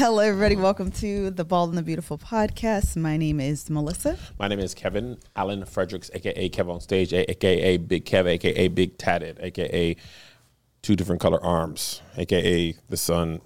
Hello, everybody. Welcome to the Bald and the Beautiful podcast. My name is Melissa. My name is Kevin Allen Fredericks, a.k.a. Kev on Stage, a.k.a. Big Kev, a.k.a. Big Tatted, a.k.a. Two different color arms, a.k.a. the sun.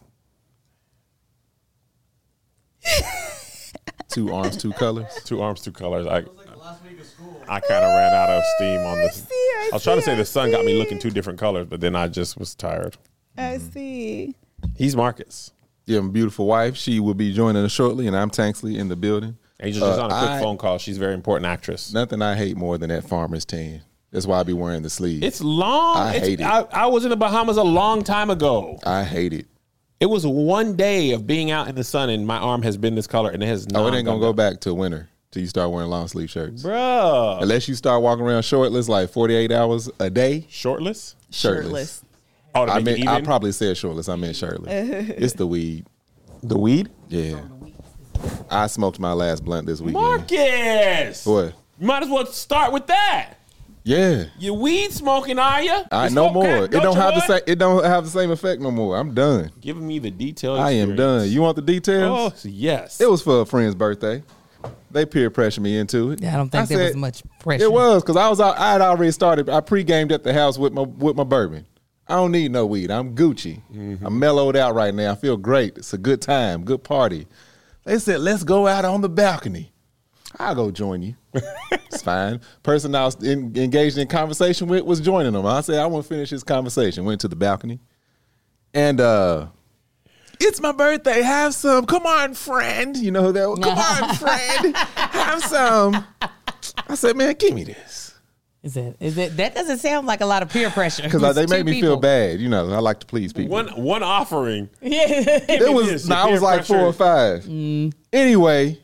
Two arms, two colors. Two arms, two colors. I kind of ran out of steam on this. I was trying to say the sun got me looking two different colors, but then I just was tired. I see. He's Marcus. Yeah, my beautiful wife. She will be joining us shortly, and I'm Tanksley in the building. Angel just on a quick phone call. She's a very important actress. Nothing I hate more than that farmer's tan. That's why I be wearing the sleeve. It's long. I hate it. I was in the Bahamas a long time ago. I hate it. It was one day of being out in the sun, and my arm has been this color, and it has not. Oh, it ain't gonna go back to winter till you start wearing long sleeve shirts, Bruh. Unless you start walking around shortless like 48 hours a day. Shortless? Shirtless. Oh, to I make it mean, I even? probably said shortless. I meant shirtless. It's the weed. The weed? Yeah. I smoked my last blunt this weekend. Marcus! What? You might as well start with that. Yeah. You weed smoking, are you? I no more. It don't have the same. It don't have the same effect no more. I'm done. Giving me the details. I am done. You want the details? Oh, yes. It was for a friend's birthday. They peer pressured me into it. I don't think there was much pressure. It was because I had already started. I pre-gamed at the house with my bourbon. I don't need no weed. I'm Gucci. I'm mellowed out right now. I feel great. It's a good time, good party. They said, let's go out on the balcony. I'll go join you. It's fine. Person I was engaged in conversation with was joining them. I said, I want to finish this conversation. Went to the balcony. And it's my birthday. Have some. Come on, friend. You know who that was? Come on, friend. Have some. I said, man, give me this. Is it? That doesn't sound like a lot of peer pressure. Because they made me feel bad. You know, I like to please people. One offering. Yeah. It was. I was like 4 or 5. Anyway,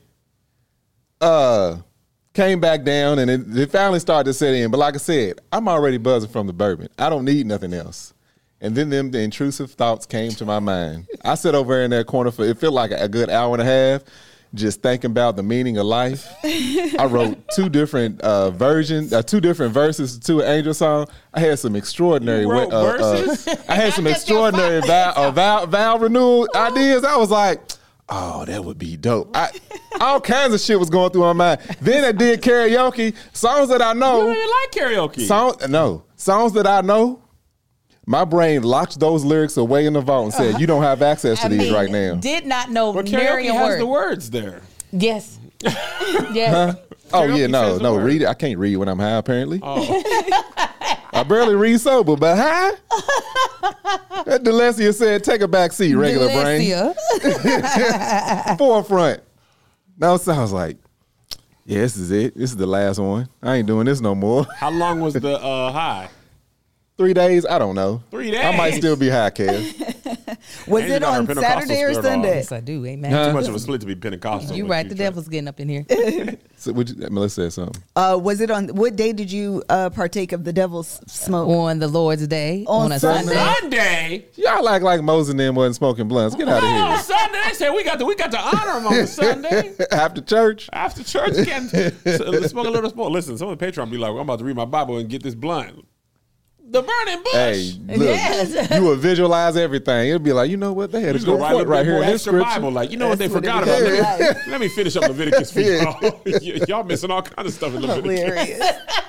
came back down and it finally started to set in. But like I said, I'm already buzzing from the bourbon. I don't need nothing else. And then the intrusive thoughts came to my mind. I sat over in that corner for it felt like a good hour and a half, just thinking about the meaning of life. I wrote 2 different versions, 2 different verses to an Angel song. I had some extraordinary verses. I had some extraordinary vow renewal ideas. I was like, oh, that would be dope. All kinds of shit was going through my mind. Then I did karaoke, songs that I know. You don't even like karaoke. Songs that I know. My brain locked those lyrics away in the vault and said, you don't have access to these right now. Did not know But nary karaoke a has word. the words there. Yes. Yes. Oh, Karaoke yeah, says the no, word. read it. I can't read when I'm high, apparently. Oh. I barely read sober, but high? That Delecia said, take a back seat, regular brain. Delecia. Forefront. No, so I was like, yeah, this is it. This is the last one. I ain't doing this no more. How long was the high? 3 days? I don't know. 3 days? I might still be high, Kev. Was Angel it got her on Pentecostal Saturday or spirit on. Sunday? Yes, I do. Amen. Too much of a split to be Pentecostal. You but right. The try. devil's getting up in here. So, Melissa said something. Was it on what day did you partake of the devil's smoke? On the Lord's Day. On a Sunday. Sunday. Sunday? Y'all act like Moses and them wasn't smoking blunts. Get out of Oh, here. Sunday. They said we got to honor him on the Sunday. After church? After church, you can smoke a little smoke. Listen, some of the Patreon be like, I'm about to read my Bible and get this blunt. The burning bush. Hey, look, Yes. you will visualize everything. It'll be like, you know what? They had a You just go good write point right here in this extra scripture. Bible. Like, you know what they That's what forgot it about? is. Let me finish up Leviticus for y'all. Y'all missing all kinds of stuff in Leviticus. Hilarious.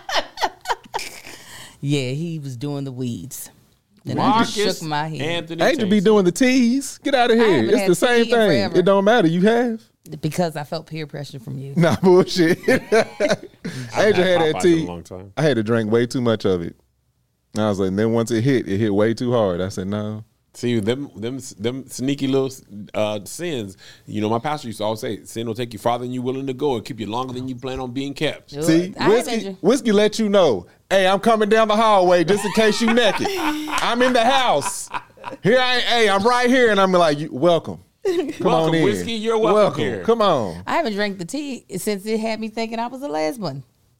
Yeah, he was doing the weeds. And I just Marcus shook my head. Anthony Angel be Taste. doing the teas. Get out of here. haven't It's had the same tea in thing. forever. It don't matter. You have. Because I felt peer pressure from you. Nah, bullshit. Angel had that Popeyes tea. in a long time. I had to drink way too much of it. And I was like, and then once it hit way too hard. I said, no. See, them sneaky little sins. You know, my pastor used to always say, sin will take you farther than you're willing to go and keep you longer than you plan on being kept. See, I haven't- whiskey let you know, hey, I'm coming down the hallway just in case you naked. I'm in the house. Here I'm right here. And I'm like, welcome. Come Welcome, on in. Whiskey. You're welcome here. Come on. I haven't drank the tea since it had me thinking I was a lesbian.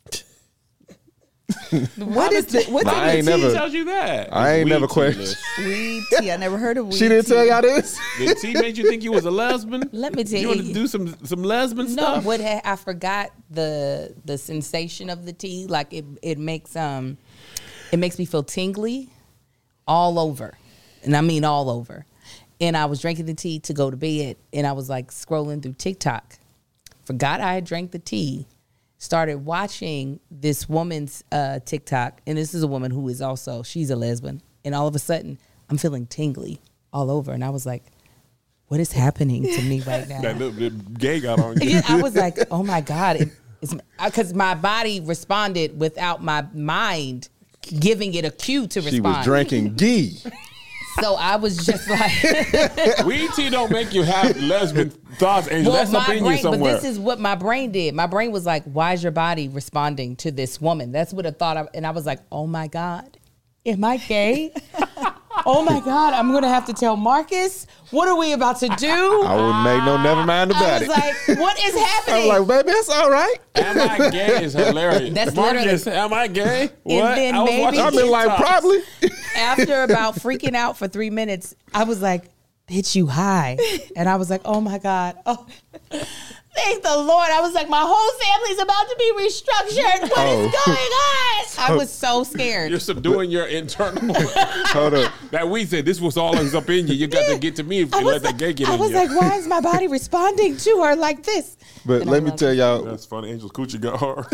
What is the what's I in ain't the tea? never- tells you that. I ain't Weed never tea questioned. list. Weed tea. I never heard of weed She didn't tea. tell y'all this? The tea made you think you was a lesbian? Let me tell You want to you. do some lesbian No, stuff? I forgot the sensation of the tea. Like it makes me feel tingly all over, and I mean all over. And I was drinking the tea to go to bed. And I was like scrolling through TikTok. Forgot I had drank the tea. Started watching this woman's TikTok. And this is a woman who is also, she's a lesbian. And all of a sudden, I'm feeling tingly all over. And I was like, what is happening to me right now? That little gay got on you. Yeah, I was like, oh my God. Because my body responded without my mind giving it a cue to respond. She was drinking ghee. So I was just like, Weed tea don't make you have lesbian thoughts, Angel. That's up in you somewhere. But this is what my brain did. My brain was like, why is your body responding to this woman? That's what I thought. And I was like, oh my God, am I gay? Oh my God, I'm going to have to tell Marcus. What are we about to do? I wouldn't make no never mind about it. I was like, what is happening? I'm like, baby, that's all right. Am I gay is hilarious. That's Marcus, literally- am I gay? And What? then I was maybe- watching I've been like, TikToks. probably. After about freaking out for 3 minutes, I was like, bitch, you high. And I was like, oh my God. Oh, thank the Lord. I was like, my whole family's about to be restructured. What is going on? I was so scared. You're subduing your internal. Hold up. That we said this was all that was up in you. You got to get to me if you let that gay get in I was you. like, why is my body responding to her like this? But And let I'm me like, tell y'all, That's funny. Angel's coochie got hard.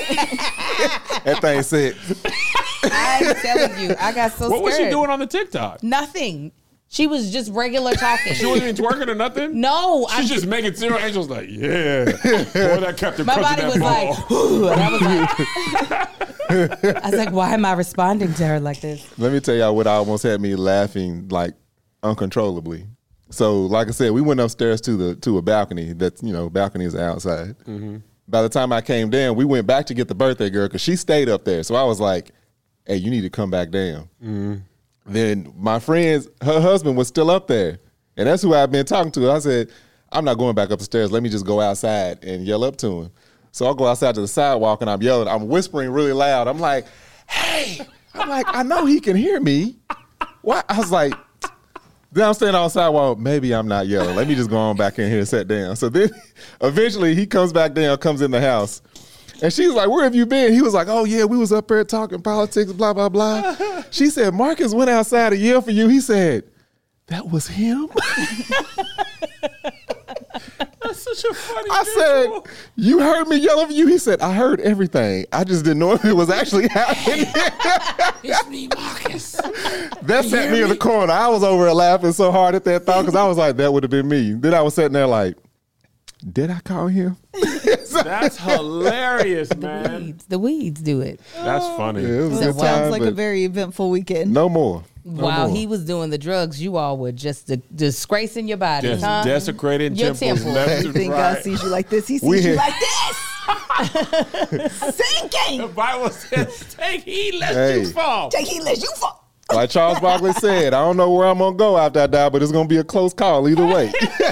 that thing said, I'm telling you, I got so scared. What was she doing on the TikTok? Nothing. She was just regular talking. She wasn't even twerking or nothing? No. She's just making zero. Angel's like, yeah. Boy, that kept her My crunching body that was ball. like, and I was like, I was like, why am I responding to her like this? let me tell y'all what almost had me laughing like uncontrollably. So, like I said, we went upstairs to a balcony. That's, balconies are outside. Mm-hmm. By the time I came down, we went back to get the birthday girl because she stayed up there. So I was like, hey, you need to come back down. Mm-hmm. Then my friend's, her husband was still up there. And that's who I've been talking to. I said, I'm not going back up the stairs. Let me just go outside and yell up to him. So I'll go outside to the sidewalk and I'm yelling. I'm whispering really loud. I'm like, hey. I'm like, I know he can hear me. What? I was like, then I'm standing on the sidewalk. Maybe I'm not yelling. Let me just go on back in here and sit down. So then eventually he comes back down, comes in the house. And she's like, where have you been? He was like, oh, yeah, we was up there talking politics, blah, blah, blah. She said, Marcus went outside to yell for you. He said, that was him? That's such a funny I visual. said, you heard me yelling for you? He said, I heard everything. I just didn't know if it was actually happening. It's me, Marcus. That set me in the corner. I was over there laughing so hard at that thought because I was like, that would have been me. Then I was sitting there like, did I call him? That's hilarious, man. The weeds do it. That's funny. Yeah, it was a That good sounds time, like a but very eventful weekend. no more. While more. he was doing the drugs, you all were just disgracing your body. Just huh? desecrating Your temples temple. left You and think God right. sees you like this? He sees We you had- like this. The Sinking. Bible says, take heed lest Hey. you fall. Take heed lest you fall. Like Charles Barkley said, I don't know where I'm going to go after I die, but it's going to be a close call either way.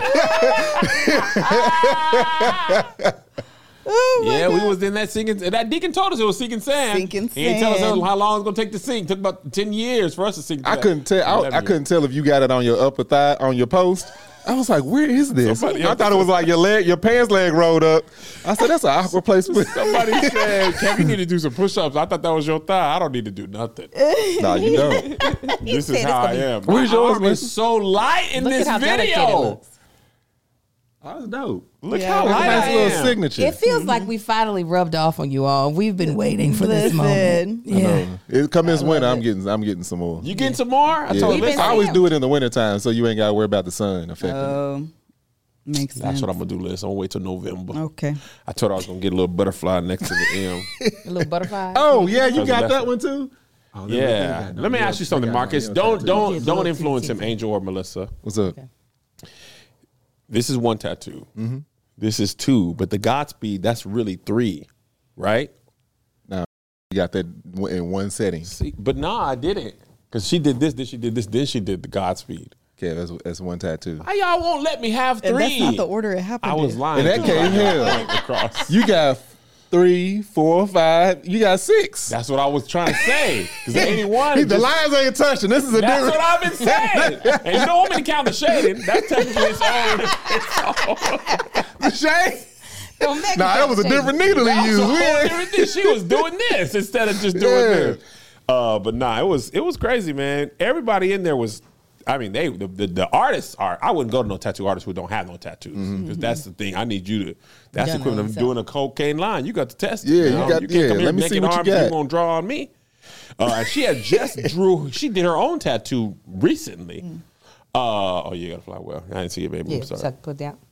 Oh my Yeah, God. we was in that sinking. That deacon told us it was sinking sand. Sinking He didn't tell us sand. how long it's gonna take to sink. It took about 10 years for us to sink. I couldn't tell. I couldn't tell if you got it on your upper thigh, on your post. I was like, where is this? Somebody I else thought it was like your pants leg rolled up. I said, that's an awkward place. Somebody said, Kev, you need to do some push-ups. I thought that was your thigh. I don't need to do nothing. No, you don't. This is said how I it's am. Where's My yours, arm man? is so light in Look this at how delicate it video. looks. That's dope. Look Yeah, how look light at Nice I little am. signature. It feels like we finally rubbed off on you all. We've been waiting for this moment. Listen. Yeah. It come this winter, love I'm getting some more. You getting some more? I Yeah. told We've been Lisa. I always saying- do it in the wintertime, so you ain't got to worry about the sun affecting it. Oh, makes sense. That's what I'm gonna do, Liz. I'm gonna wait till November. Okay. I told her I was gonna get a little butterfly next to the M. A little butterfly. Oh, yeah, you Because got that's- that one too? Oh, Yeah. Let me ask you something, Marcus. Don't influence him, Angel or Melissa. What's up? This is one tattoo. Mm-hmm. This is two, but the Godspeed, that's really three, right? Now, you got that in one setting. See, but nah, I didn't. Because she did this, then she did this, then she did the Godspeed. Okay, that's one tattoo. How y'all won't let me have And three? that's not the order it happened I was in. lying. In that too. case, I hell. went across. You got 3, 4, 5. You got 6. That's what I was trying to say. Because 81. The lines ain't touching. This is a That's different. what I've been saying. And you don't want me to count the shading. That's technically its own. The shade. Don't make Nah, me that was a change different it. needle he That was used. a whole We ain't- different thing. She was doing this instead of just doing Yeah. this. But nah, it was crazy, man. Everybody in there was I mean, the artists are. I wouldn't go to no tattoo artist who don't have no tattoos because that's the thing. I need you to. That's the Done equivalent of on doing a cocaine line. You got to test. Yeah, it, you know? got- You can't come here let me see naked what you arms. got. You gonna draw on me? She had just drew. She did her own tattoo recently. Oh, you got to fly well. I didn't see it, baby. Yeah, I'm sorry. so I can put down.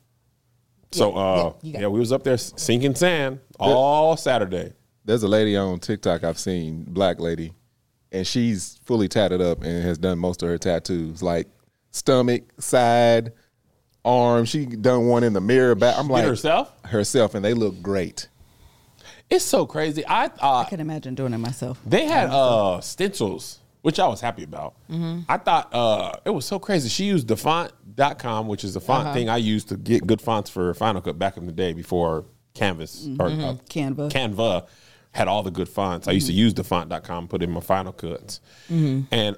So, you got it. we was up there sinking sand all Saturday. There's a lady on TikTok I've seen, black lady, and she's fully tatted up and has done most of her tattoos, like stomach, side, arm. She done one in the mirror back. I'm like herself, and they look great. It's so crazy. I I can imagine doing it myself. they had stencils, which I was happy about. I thought it was so crazy. She used defont.com, which is the font thing I used to get good fonts for Final Cut back in the day before Canvas or Canva. Canva had all the good fonts. I used to use defont.com, put in my Final Cuts. And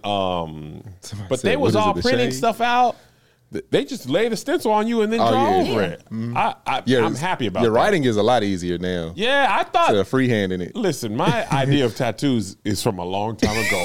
but said, they was what is all it, the printing shade? stuff out. They just lay the stencil on you and then draw over it. I'm happy about your that. writing is a lot easier now. Yeah, I thought Instead of freehanding it. Listen, my idea of tattoos is from a long time ago.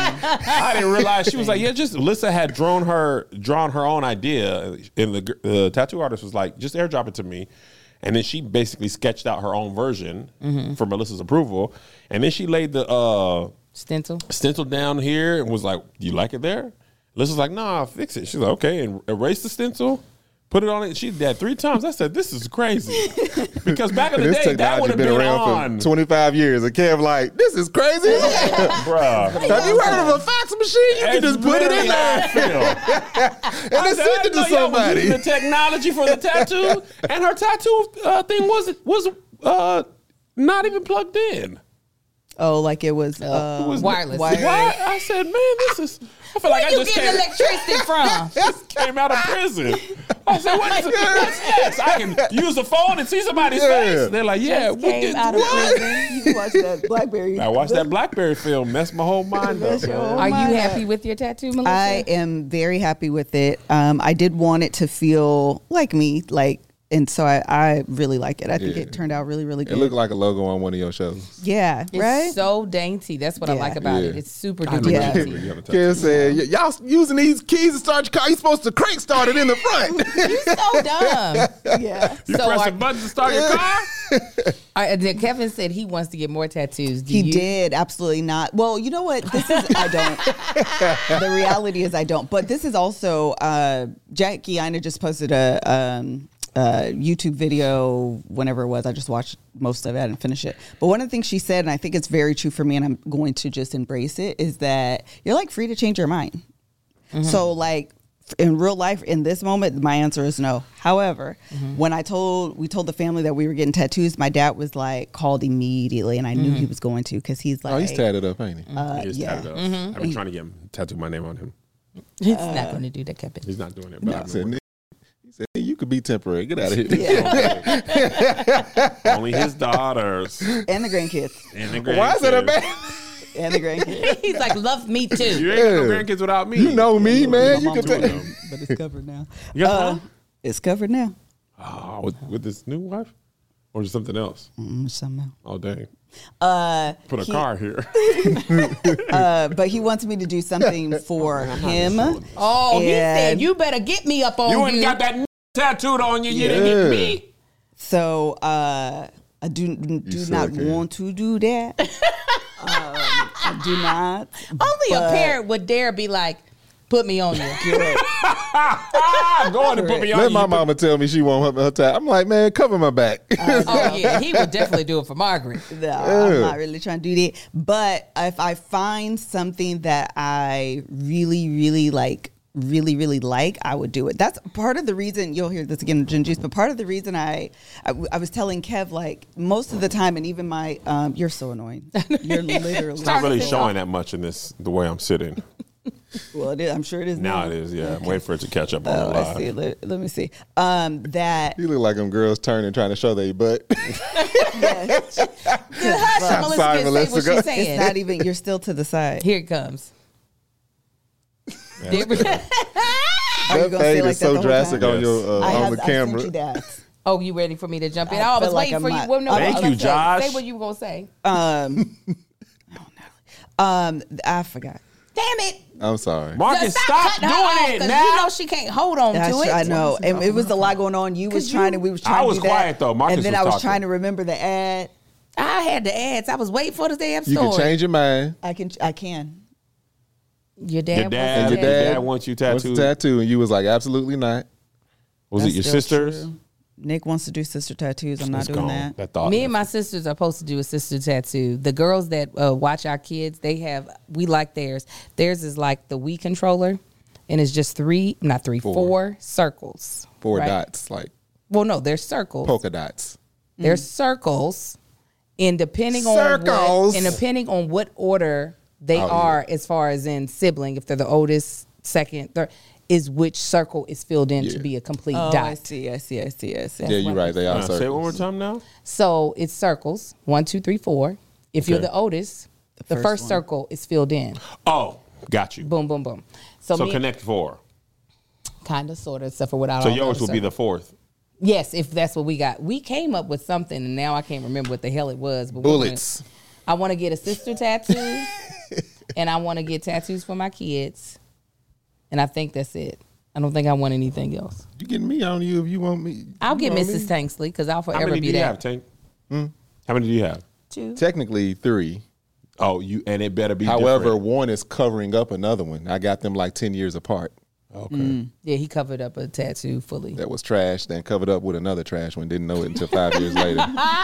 I didn't realize she was like, yeah, just Alyssa had drawn her own idea, and the tattoo artist was like, just airdrop it to me, and then she basically sketched out her own version for Melissa's approval, and then she laid the stencil down here and was like, do you like it there? Alyssa's like, nah, fix it. She's like, okay, and erase the stencil. Put it on it. She did that 3 times. I said, this is crazy. Because back in the This day, that would technology have been been around on. for 25 years. And Kev like, this is crazy. Bruh. Have you heard of a fax machine? You can just put it in there and then send it to somebody. The technology for the tattoo, and her tattoo thing was not even plugged in. Oh, like it was wireless. Why? I said, man, this is. I feel like I you just getting electricity from? just came out of prison. I said, what's next? I can use the phone and see somebody's face. They're like, yeah, Just came out of prison. You watched that BlackBerry. I watched that BlackBerry film, messed my whole mind up. your man. whole Are you mind. happy with your tattoo, Melissa? I am very happy with it. I did want it to feel like me, and so I really like it. I think it turned out really, really It good. looked like a logo on one of your shows. Yeah, It's right? so dainty. That's what I Yeah. like about it. Yeah. It's super I duper know Yeah. you dainty. have a tattoo. Kev said, y'all using these keys to start your car. You supposed to crank start it in the front. So dumb. Yeah. You So press are- a button to start your car? Then Kevin said he wants to get more tattoos. Do He you? did absolutely not. Well, you know what? This is I don't. The reality is I don't. But this is also Jackie Ina just posted a YouTube video whenever it was. I just watched most of it. I didn't finish it. But one of the things she said, and I think it's very true for me, and I'm going to just embrace it, is that you're like free to change your mind. So like in real life, in this moment, my answer is no. However, when we told the family that we were getting tattoos, my dad was like called immediately, and I knew he was going to because he's like, Oh, he's tatted up, ain't he? He is yeah. tatted up. I've been trying to get him to tattoo my name on him. He's not going to do that, Kevin. He's not doing it. But I I've said, been he said, you could be temporary. Get out of here. only his daughters and the grandkids, and the grandkids. Why is that a bad? and the grandkids. He's like, love me You too. ain't got no grandkids without me. You know me, man. My You mom's can doing tell. them, but it's covered now. You got one? It's covered now. Oh, with this new wife? Or just something else? Somehow. Oh, dang. Put a he- car here. But he wants me to do something for him. Oh, he said, And- you better get me up on You you. ain't got that tattooed on you. You didn't get me. So I do not suck, want to do that. I do not. Only a but- parent would dare be like, put me on you. Go on and put me on Let you. my mama tell me she won't her tat. I'm like, man, cover my back. Oh, yeah. He would definitely do it for Margaret. No, I'm not really trying to do that. But if I find something that I really, really like, I would do it. That's part of the reason you'll hear this again in Gin Juice, but part of the reason I was telling Kev, like, most of the time, and even my you're so annoying. You're literally It's not really showing that much in the way I'm sitting. well, it is, I'm sure it is Now now. it is, yeah. I'm waiting for it to catch up on Oh, the let's live. see. Let me see. That You look like them girls turning trying to show their butt. yes, Hush, Melissa sorry, can say Melissa, what go- she's saying. it's not even. You're still to the side. Here it comes. There we go. Are you That gonna say fade like is that so the whole drastic time? on your on the I camera. sent you that. Oh, you ready for me to jump in? I I was feel like waiting I'm for you. not- Well, no, Thank I was you, gonna say- Josh. Say what you were going to say. I forgot. Damn it. I'm sorry. Marcus, stop cutting her doing off, it 'cause now. You know she can't hold on to it. I know. And it was a lot going on. You was trying to, we was trying I to was do that. quiet, though. Marcus and then was I was talking. trying to remember the ad. I had the ads. I was waiting for the damn You story. can change your mind. I can. Your dad. Your dad, wants your to dad tattoo. wants you What's the tattooed. tattoo? And you was like, absolutely not. Was That's it your still sisters? true. Nick wants to do sister tattoos. I'm not It's doing gone. that. That thought. Me and my sisters are supposed to do a sister tattoo. The girls that watch our kids, we like theirs. Theirs is like the Wii controller, and it's just four circles. Four right? dots, like Well, no, they're circles. polka dots. They're circles, and depending on what order they are, as far as in sibling, if they're the oldest, second, third, is which circle is filled in to be a complete Oh, dot. I see. Yeah, you're right. They are Say it one more circles. time now. So it's circles 1, 2, 3, 4. If you're Okay. the oldest, the first first one. circle is filled in. Oh, got you. Boom, boom, boom. So me, connect 4. kind of, sort of, except for without. So all the yours other will be circles. the 4th. Yes, if that's what we got. We came up with something, and now I can't remember what the hell it was. But Bullets. I want to get a sister tattoo, and I want to get tattoos for my kids, and I think that's it. I don't think I want anything else. You getting me on you if you want me. I'll you get want Mrs. me? Tanksley because I'll How forever many be do you that. have, Tank? How many do you have? 2. Technically 3. Oh, you and it better be. However, different. one is covering up another one. I got them like 10 years apart. Okay. Yeah, he covered up a tattoo fully. That was trash, then covered up with another trash one. Didn't know it until 5 years later.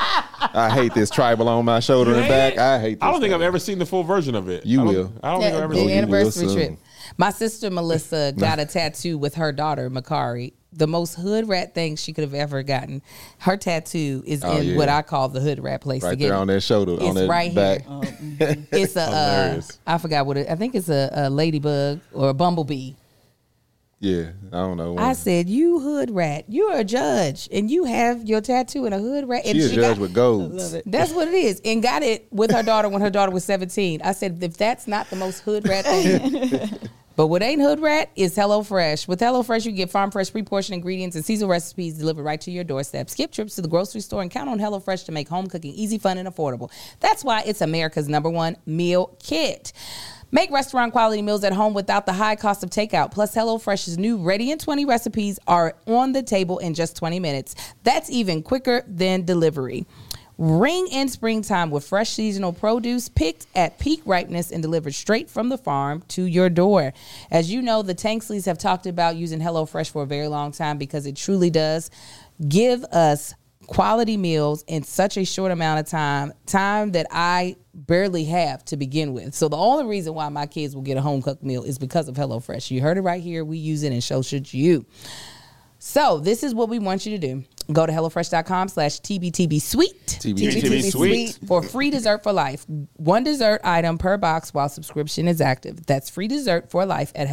I hate this tribal on my shoulder You and hate back. it? I hate this. I don't think thing. I've ever seen the full version of it. You I don't- will. I don't think I've ever The seen you it. anniversary will trip. soon. My sister Melissa got a tattoo with her daughter Makari. The most hood rat thing she could have ever gotten. Her tattoo is in yeah. what I call the hood rat place. Right to get there on that shoulder, It's on that right back. here. It's a Hilarious. I forgot what it. I think it's a ladybug or a bumblebee. Yeah, I don't know. I said, "You hood rat. You're a judge, and you have your tattoo in a hood rat." And she a she judge got- with golds. That's what it is, and got it with her daughter when her daughter was 17. I said, if that's not the most hood rat thing. But what ain't hood rat is HelloFresh. With HelloFresh, you get farm fresh, pre-portioned ingredients and seasonal recipes delivered right to your doorstep. Skip trips to the grocery store and count on HelloFresh to make home cooking easy, fun, and affordable. That's why it's America's #1 meal kit. Make restaurant quality meals at home without the high cost of takeout. Plus, HelloFresh's new Ready in 20 recipes are on the table in just 20 minutes. That's even quicker than delivery. Ring in springtime with fresh seasonal produce picked at peak ripeness and delivered straight from the farm to your door. As you know, the Tanksleys have talked about using HelloFresh for a very long time because it truly does give us quality meals in such a short amount of time that I barely have to begin with. So the only reason why my kids will get a home cooked meal is because of HelloFresh. You heard it right here. We use it, and so should you. So this is what we want you to do. Go to HelloFresh.com/TBTBSweet. TBTB sweet. For free dessert for life. 1 dessert item per box while subscription is active. That's free dessert for life at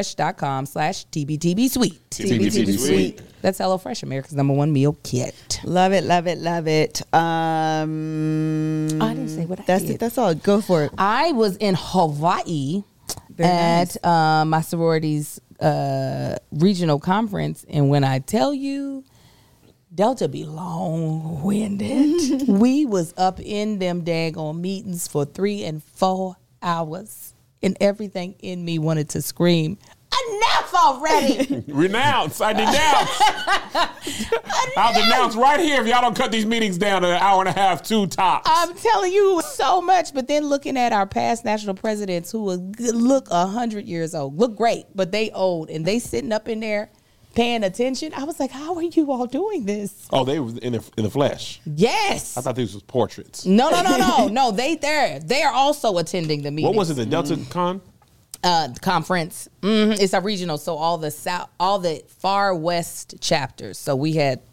HelloFresh.com/TBTBSweet. TBTB sweet. That's HelloFresh, America's #1 meal kit. Love it, love it, love it. I didn't say what I That's did. it. That's all. Go for it. I was in Hawaii Very at my sorority's regional conference, and when I tell you, Delta be long-winded. We was up in them daggone meetings for 3 and 4 hours, and everything in me wanted to scream, "Enough already!" Renounce. I denounce. I'll denounce right here if y'all don't cut these meetings down to an hour and a half, 2 tops. I'm telling you so much. But then looking at our past national presidents who look 100 years old, look great, but they old, and they sitting up in there paying attention. I was like, how are you all doing this? Oh, they was in the flesh. Yes. I thought these was portraits. No. No, they are also attending the meeting. What was it? The Delta Con? Conference. It's a regional, so all the far west chapters. So we had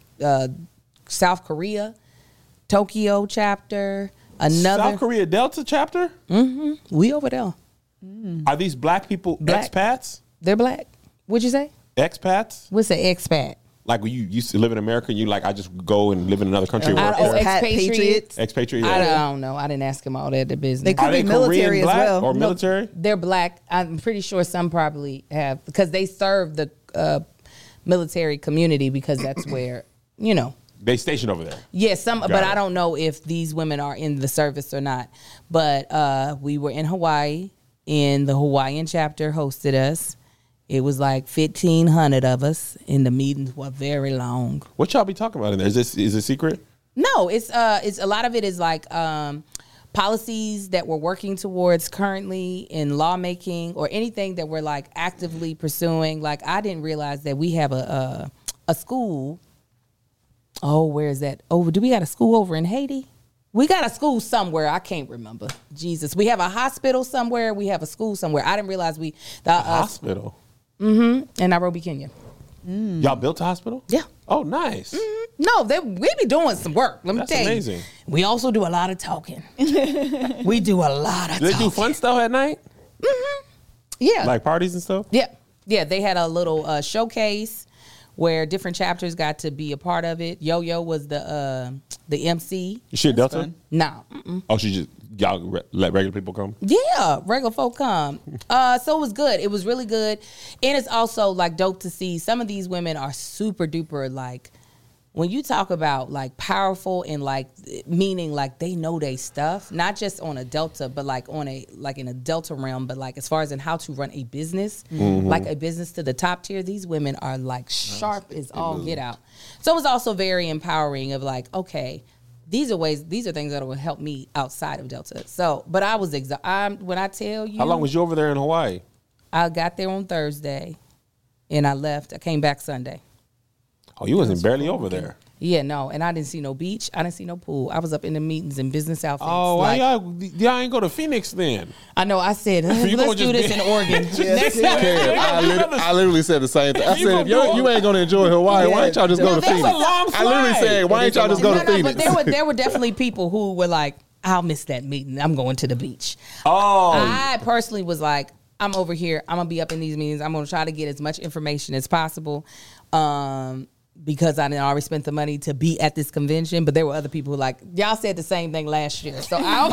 South Korea, Tokyo chapter, another. South Korea Delta chapter? We over there. Are these black people Black. expats? They're black. What'd you say? Expats? What's an expat? Like when you used to live in America and you like, I just go and live in another country and work Oh, there? expatriates. Expatriate? I Yeah. don't know. I didn't ask him all that. The business. They could Are they be military Korean black as well. or No. military? They're black. I'm pretty sure some probably have because they serve the military community because that's where They stationed over there. Yes, some, Got but it. I don't know if these women are in the service or not. But we were in Hawaii, in the Hawaiian chapter hosted us. It was like 1,500 of us, and the meetings were very long. What y'all be talking about in there? Is it secret? No, it's a lot of it is like policies that we're working towards currently in lawmaking, or anything that we're like actively pursuing. Like, I didn't realize that we have a school. Oh, where is that? Oh, do we got a school over in Haiti? We got a school somewhere. I can't remember. Jesus. We have a hospital somewhere. We have a school somewhere. I didn't realize the Hospital. in Nairobi, Kenya. Y'all built a hospital? Yeah. Oh, nice. No, we be doing some work. Let me That's tell amazing. you. We also do a lot of talking. We do a lot of Do they talking. do fun stuff at night? Yeah. Like parties and stuff? Yeah. Yeah, they had a little showcase where different chapters got to be a part of it. Yo-Yo was the MC. Is she a Delta? fun. No. Oh, y'all let regular people come? Yeah, regular folk come. So it was good. It was really good. And it's also like dope to see some of these women are super duper, like, when you talk about like powerful and like meaning like they know they stuff, not just on a Delta, but like in a Delta realm, but like as far as in how to run a business, like a business to the top tier, these women are like sharp as all get out. So it was also very empowering of like, okay, these are things that will help me outside of Delta. So, but I was when I tell you, How long was you over there in Hawaii? I got there on Thursday and I left. I came back Sunday. Oh, you wasn't barely over there. Yeah, no, and I didn't see no beach. I didn't see no pool. I was up in the meetings in business outfits. Oh, why like, y'all ain't go to Phoenix then? I know. I said, You gonna let's do just this be- in Oregon. Yes, I literally said the same thing. I You said, gonna if do you ain't gonna enjoy Hawaii, why ain't y'all just go to that's a Phoenix? long I literally flight. said, why ain't y'all just go to Phoenix? But there were definitely people who were like, I'll miss that meeting. I'm going to the beach. Oh, I personally was like, I'm over here. I'm gonna be up in these meetings. I'm gonna try to get as much information as possible. Because I didn't already spent the money to be at this convention, but there were other people who like, y'all said the same thing last year. So I'll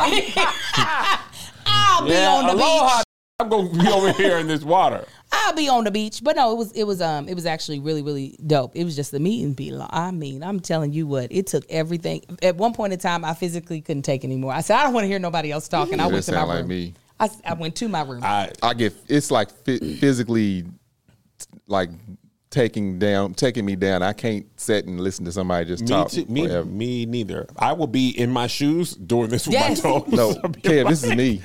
be on the aloha. beach. I'm gonna be over here in this water. I'll be on the beach. But no, it was actually really, really dope. It was just the meeting be long. I mean, I'm telling you what, it took everything. At one point in time, I physically couldn't take anymore. I said, I don't want to hear nobody else talking. I That went to my sound room. like me. I went to my room. I get, it's like physically like taking me down. I can't sit and listen to somebody just talk. Me neither. I will be in my shoes doing this with Yes. my toes. No, Kev, this is me.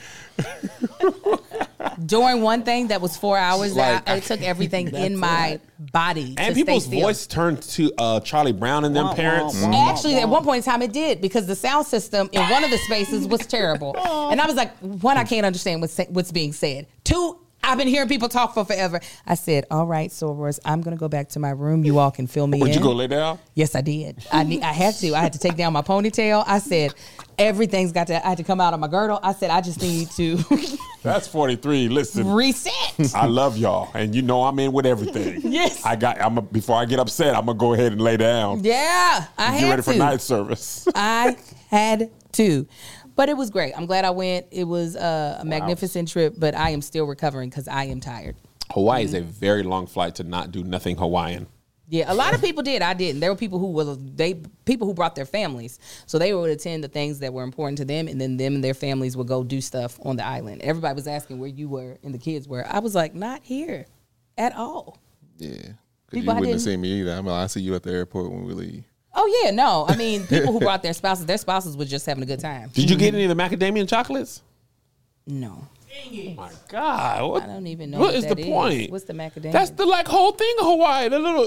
During one thing that was 4 hours, Like- it took everything in my body And to people's stay still. voice turned to Charlie Brown and them Wah, parents. wah, wah. Actually, at one point in time, it did because the sound system in one of the spaces was terrible. And I was like, one, I can't understand what's being said. Two, I've been hearing people talk for forever. I said, all right, Soros, I'm going to go back to my room. You all can fill me in. Would you go lay down? Yes, I did. I had to. I had to take down my ponytail. I said, I had to come out of my girdle. I said, I just need to That's 43. Listen, reset. I love y'all, and you know I'm in with everything. Yes. Before I get upset, I'm gonna go ahead and lay down. Yeah, I Get had ready to. for night service. I had to. But it was great. I'm glad I went. It was a magnificent trip, but I am still recovering because I am tired. Hawaii is a very long flight to not do nothing Hawaiian. Yeah, a lot of people did. I didn't. There were people who brought their families, so they would attend the things that were important to them, and then them and their families would go do stuff on the island. Everybody was asking where you were and the kids were. I was like, not here at all. Yeah, because you People I wouldn't have didn't- seen me either. I see you at the airport when we leave. Oh yeah, no. I mean, people who brought their spouses were just having a good time. Did you get any of the macadamia chocolates? No, Oh my God! What, I don't even know What what is that the is. point? What's the macadamia? That's the whole thing of Hawaii. The little.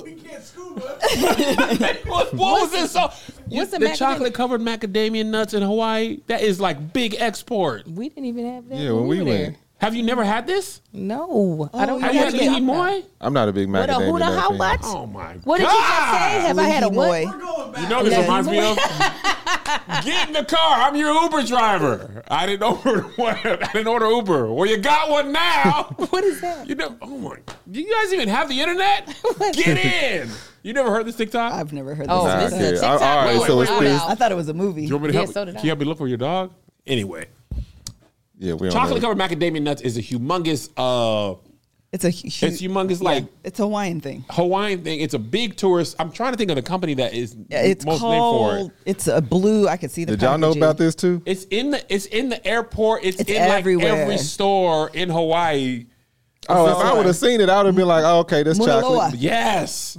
what was this? So, what's the the macadamia? chocolate covered macadamia nuts in Hawaii? That is like big export. We didn't even have that. Yeah, when we were went. there. Have you never had this? No, I don't. Have you had know. Ihi Moi? I'm not a big What a macadamia huda nut how fan. much? Oh my What did you just say? Have I had a what? Boy. You know what this Yeah. reminds me of? Get in the car. I'm your Uber driver. I didn't order Uber. Well, you got one now. What is that? You know? Oh my! Do you guys even have the internet? Get in. You never heard this TikTok? I've never heard Oh, this. this Nah, is a okay. TikTok. All right, so it's Wow. this. I thought it was a movie. Do you want me to Yeah, help? so did I. Can you help me look for your dog? Anyway, Yeah, we don't chocolate know. covered macadamia nuts is a humongous It's a huge. It's humongous, like it's a Hawaiian thing. Hawaiian thing. It's a big tourist. I'm trying to think of the company that is It's most called. named for it. It's a blue. I could see the. Did y'all know packaging. about this too? It's in the airport. It's in everywhere. like every store in Hawaii. Oh, if I would have seen it, I would have been like, oh, okay, this Mulaloa. chocolate. Yes.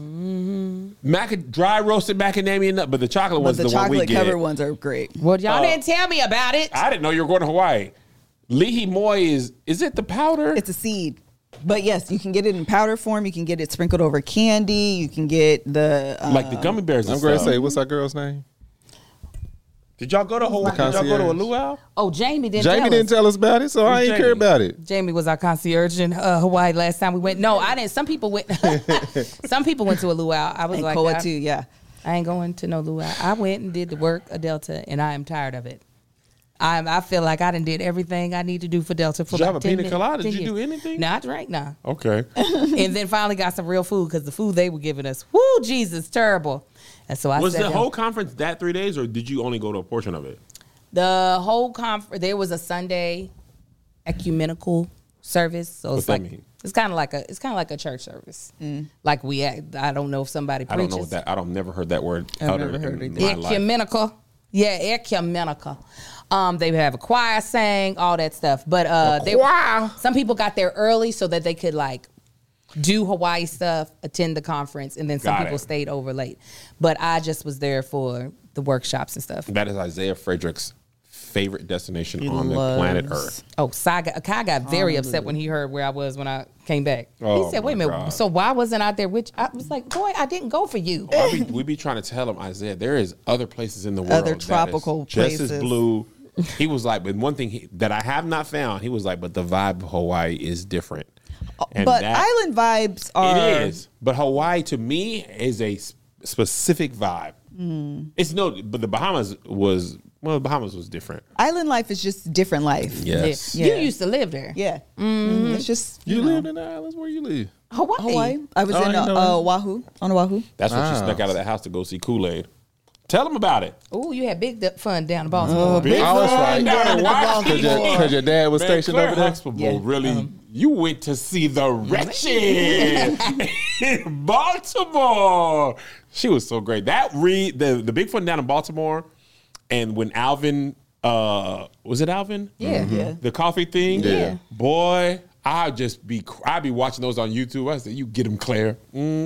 Dry roasted macadamia nut, but the chocolate But one's the the one we chocolate get. covered ones are great. Well, y'all didn't tell me about it. I didn't know you were going to Hawaii. Lihi moi is it the powder? It's a seed. But yes, you can get it in powder form. You can get it sprinkled over candy. You can get the like the gummy bears. And I'm going to stuff. say, what's our girl's name? Did y'all go to Hawaii? Did y'all go to a concierge. luau? Oh, Jamie didn't Jamie tell didn't us. tell us about it, so I Who's ain't care Jamie? about it. Jamie was our concierge in Hawaii last time we went. No, I didn't. Some people went. Some people went to a luau. I was and like, Koa too. Yeah. I ain't going to no luau. I went and did the work of Delta, and I am tired of it. I feel like I done did everything I need to do for Delta for Did you about have a 10 pina colada? Did 10 you do years. anything? No, I drank now. Okay. And then finally got some real food because the food they were giving us, whoo, Jesus, terrible. And so I Was sat the down. whole conference that 3 days, or did you only go to a portion of it? The whole conference, there was a Sunday ecumenical service. So What's it's that like mean? it's kind of like a church service. Like I don't know if somebody I preaches. don't know what that. I don't never heard that word I've uttered never heard in it my life. Ecumenical. Yeah, ecumenical. They have a choir sang, all that stuff. But some people got there early so that they could like do Hawaii stuff, attend the conference, and then some Got people it. stayed over late. But I just was there for the workshops and stuff. That is Isaiah Frederick's favorite destination He on the loves- planet Earth. Oh, Kai got very upset when he heard where I was when I came back. Oh, he said, "Wait a my minute, God. so why wasn't I there?" Which I was like, "Boy, I didn't go for you." We be trying to tell him, Isaiah, there is other places in the world, Other that is tropical just as places. blue. He was like, but one thing that I have not found, he was like, but the vibe of Hawaii is different. And But that- island vibes are. it is. But Hawaii to me is a specific vibe. It's but the Bahamas was different. Island life is just different life. Yes. Yeah. You used to live there. Yeah. It's just You lived in the islands? Where you live? Hawaii. Hawaii. I was Oh, I in didn't know Oahu. On Oahu. That's when she Wow. snuck out of that house to go see Kool-Aid. Tell him about it. Oh, you had big fun down in Baltimore. Big Oh, that's fun right. down in Washington. Because your dad was Man, stationed Claire over there? Huxtable Yeah. really, you went to see the wretched in Baltimore. She was so great. The big fun down in Baltimore, and when Alvin, was it Alvin? Yeah. Yeah. The coffee thing? Yeah. Boy, I'd be watching those on YouTube. I said, you get them, Claire.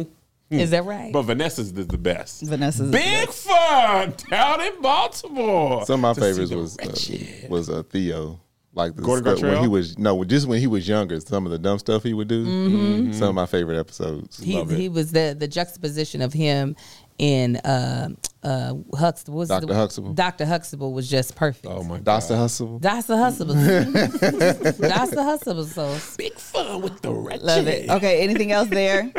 Is that right? But Vanessa's the best. Vanessa's the big best. fun down in Baltimore. Some of my To see favorites the was wretched. Theo. Like the Gordon stuff when Gartrell? he was just when he was younger, some of the dumb stuff he would do. Some of my favorite episodes. Love it. He was the juxtaposition of him in Huxtable. Dr. Huxtable. Dr. Huxtable was just perfect. Oh my God. Dr. Hustle. Dr. Huxtable. Dr. Huxtable. So Big fun with the wretched. Love it. Okay. Anything else there?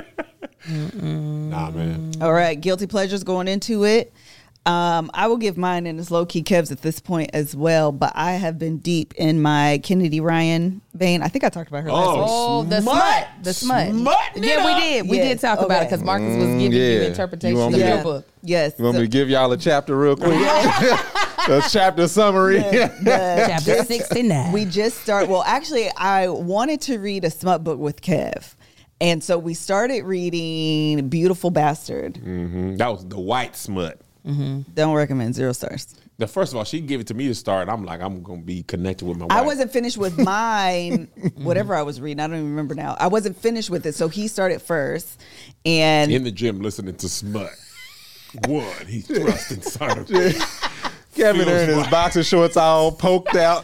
Nah, man. All right. Guilty pleasures going into it. I will give mine, and it's low key Kev's at this point as well. But I have been deep in my Kennedy Ryan vein. I think I talked about her last week. Oh, the smut. The smut. Smutting it Yeah, we up. did. We Yes, did talk about it okay. because Marcus was giving you yeah. interpretation You want of me to- your book. Yes. You want me to give y'all a chapter real quick? A chapter summary. Chapter 69. We just Well, actually, I wanted to read a smut book with Kev. And so we started reading Beautiful Bastard. That was the white smut. Don't recommend, 0 stars. First of all, she gave it to me to start, and I'm like, I'm gonna be connected with my wife. I wasn't finished with mine, whatever I was reading. I don't even remember now. I wasn't finished with it. So he started first. And in the gym listening to smut. One, he thrust inside of me. Kevin there in his Feels like- boxer shorts all poked out.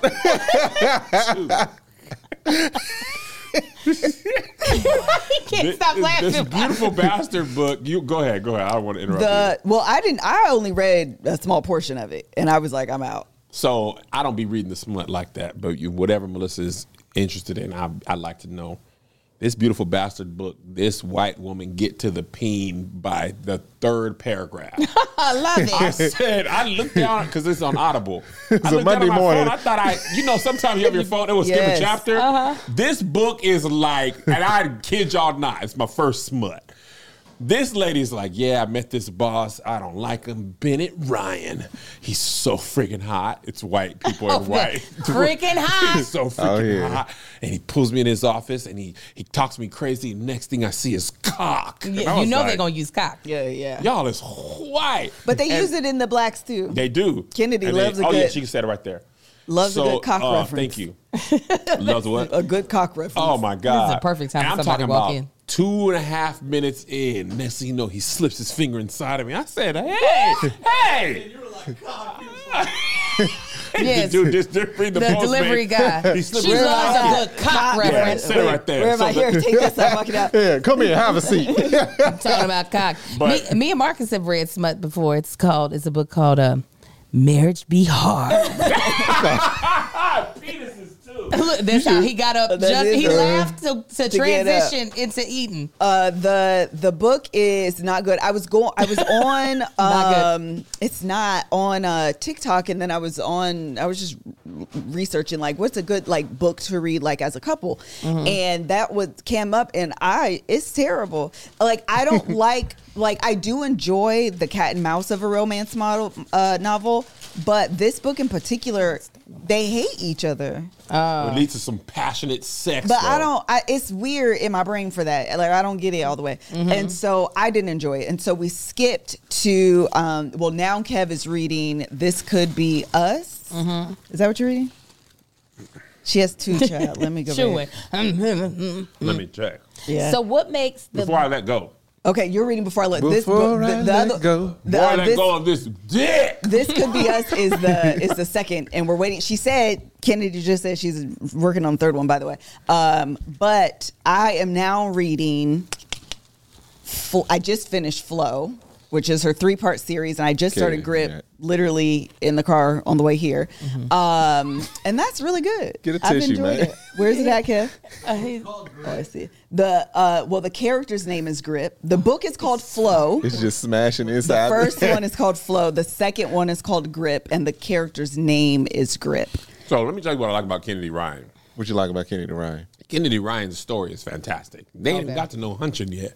He can't stop laughing. This beautiful bastard book. You go ahead. I don't want to interrupt you. I only read a small portion of it. And I was like, I'm out. So I don't be reading the smut like that, but whatever Melissa's interested in, I'd like to know. This beautiful bastard book, this white woman get to the peen by the 3rd paragraph. I love it. I said, I looked down because it's on Audible. I a looked down Monday at my morning. phone. I thought sometimes you have your phone, it will skip Yes. a chapter. This book is like, and I kid y'all not, it's my first smut. This lady's like, yeah, I met this boss. I don't like him. Bennett Ryan. He's so freaking hot. It's white. People are white. Freaking hot. He's so freaking hot. And he pulls me in his office and he talks me crazy. Next thing I see is cock. And I You was know like, they're going to use cock. Yeah. y'all is white. But they use it in the blacks too. They do. Kennedy And loves a oh, yeah, good- she said it right there. Loves a good cock reference. Thank you. Loves what? A good cock reference. Oh my God. This is a perfect time And for I'm somebody to talking walk about in. 2.5 minutes in. Next thing you know, he slips his finger inside of me. I said, hey. Yes. Dude, just read the The Postman. delivery guy. He slipped She his loves finger. a good cock Yeah, reference. said it right there. Where am I So here? the- Take this. I'm walking out. Yeah, come here, have a seat. Talking about cock. But- me and Marcus have read Smut before. It's a book called Marriage Be Hard. Penises too. Look, that's how he got up. He laughed to get up. transition into eating. The book is not good. I was on Not good. it's not on TikTok, and then I was just researching like what's a good like book to read like as a couple, and that came up, and it's terrible. Like I don't like I do enjoy the cat and mouse of a romance novel, but this book in particular, they hate each other. It leads to some passionate sex. But though. it's weird in my brain for that. Like, I don't get it all the way. And so I didn't enjoy it. And so we skipped to, now Kev is reading This Could Be Us. Is that what you're reading? She has two, child. Let me go Sure. back. Let me check. Yeah. So what makes the Before I let go. Okay, you're reading Before I Let this Before book. I let go. Before I let go of this dick. This Could Be Us is the second, and we're waiting. She said, Kennedy just said she's working on the third one, by the way. But I am now reading. I just finished Flow, which is her 3-part series, and I just started Grip literally in the car on the way here. And that's really good. Get a I've tissue, enjoyed man. it. Where's it at, Kev? Oh, I see. The character's name is Grip. The book is called Flow. It's just smashing The inside. first one is called Flow. The second one is called Grip, and the character's name is Grip. So let me tell you what I like about Kennedy Ryan. What you like about Kennedy Ryan? Kennedy Ryan's story is fantastic. They ain't even got to know Hunchin yet.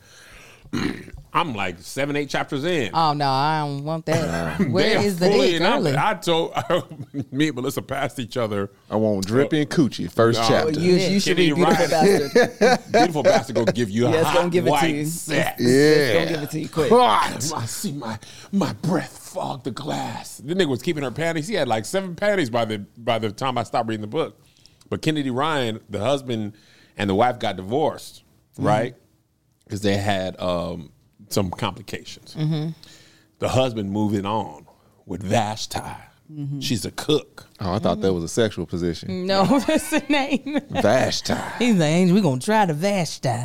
I'm like 7-8 chapters in. Oh no, I don't want that. Where They are is the fully dick in. early? I told me and Melissa passed each other. I want dripping coochie, first No. chapter. You should Kennedy read Beautiful Ryan. Bastard. Beautiful Bastard gonna give you a Yeah, it's hot gonna give it to white you. sex. It's gonna give it to you quick. I see my breath fog the glass. The nigga was keeping her panties. He had like 7 panties by the time I stopped reading the book. But Kennedy Ryan, the husband and the wife got divorced, right? Because they had some complications. The husband moving on with Vashti. She's a cook. Oh, I thought that was a sexual position. No, that's the name. Vashti. He's like, Angel, we're gonna try the Vashti.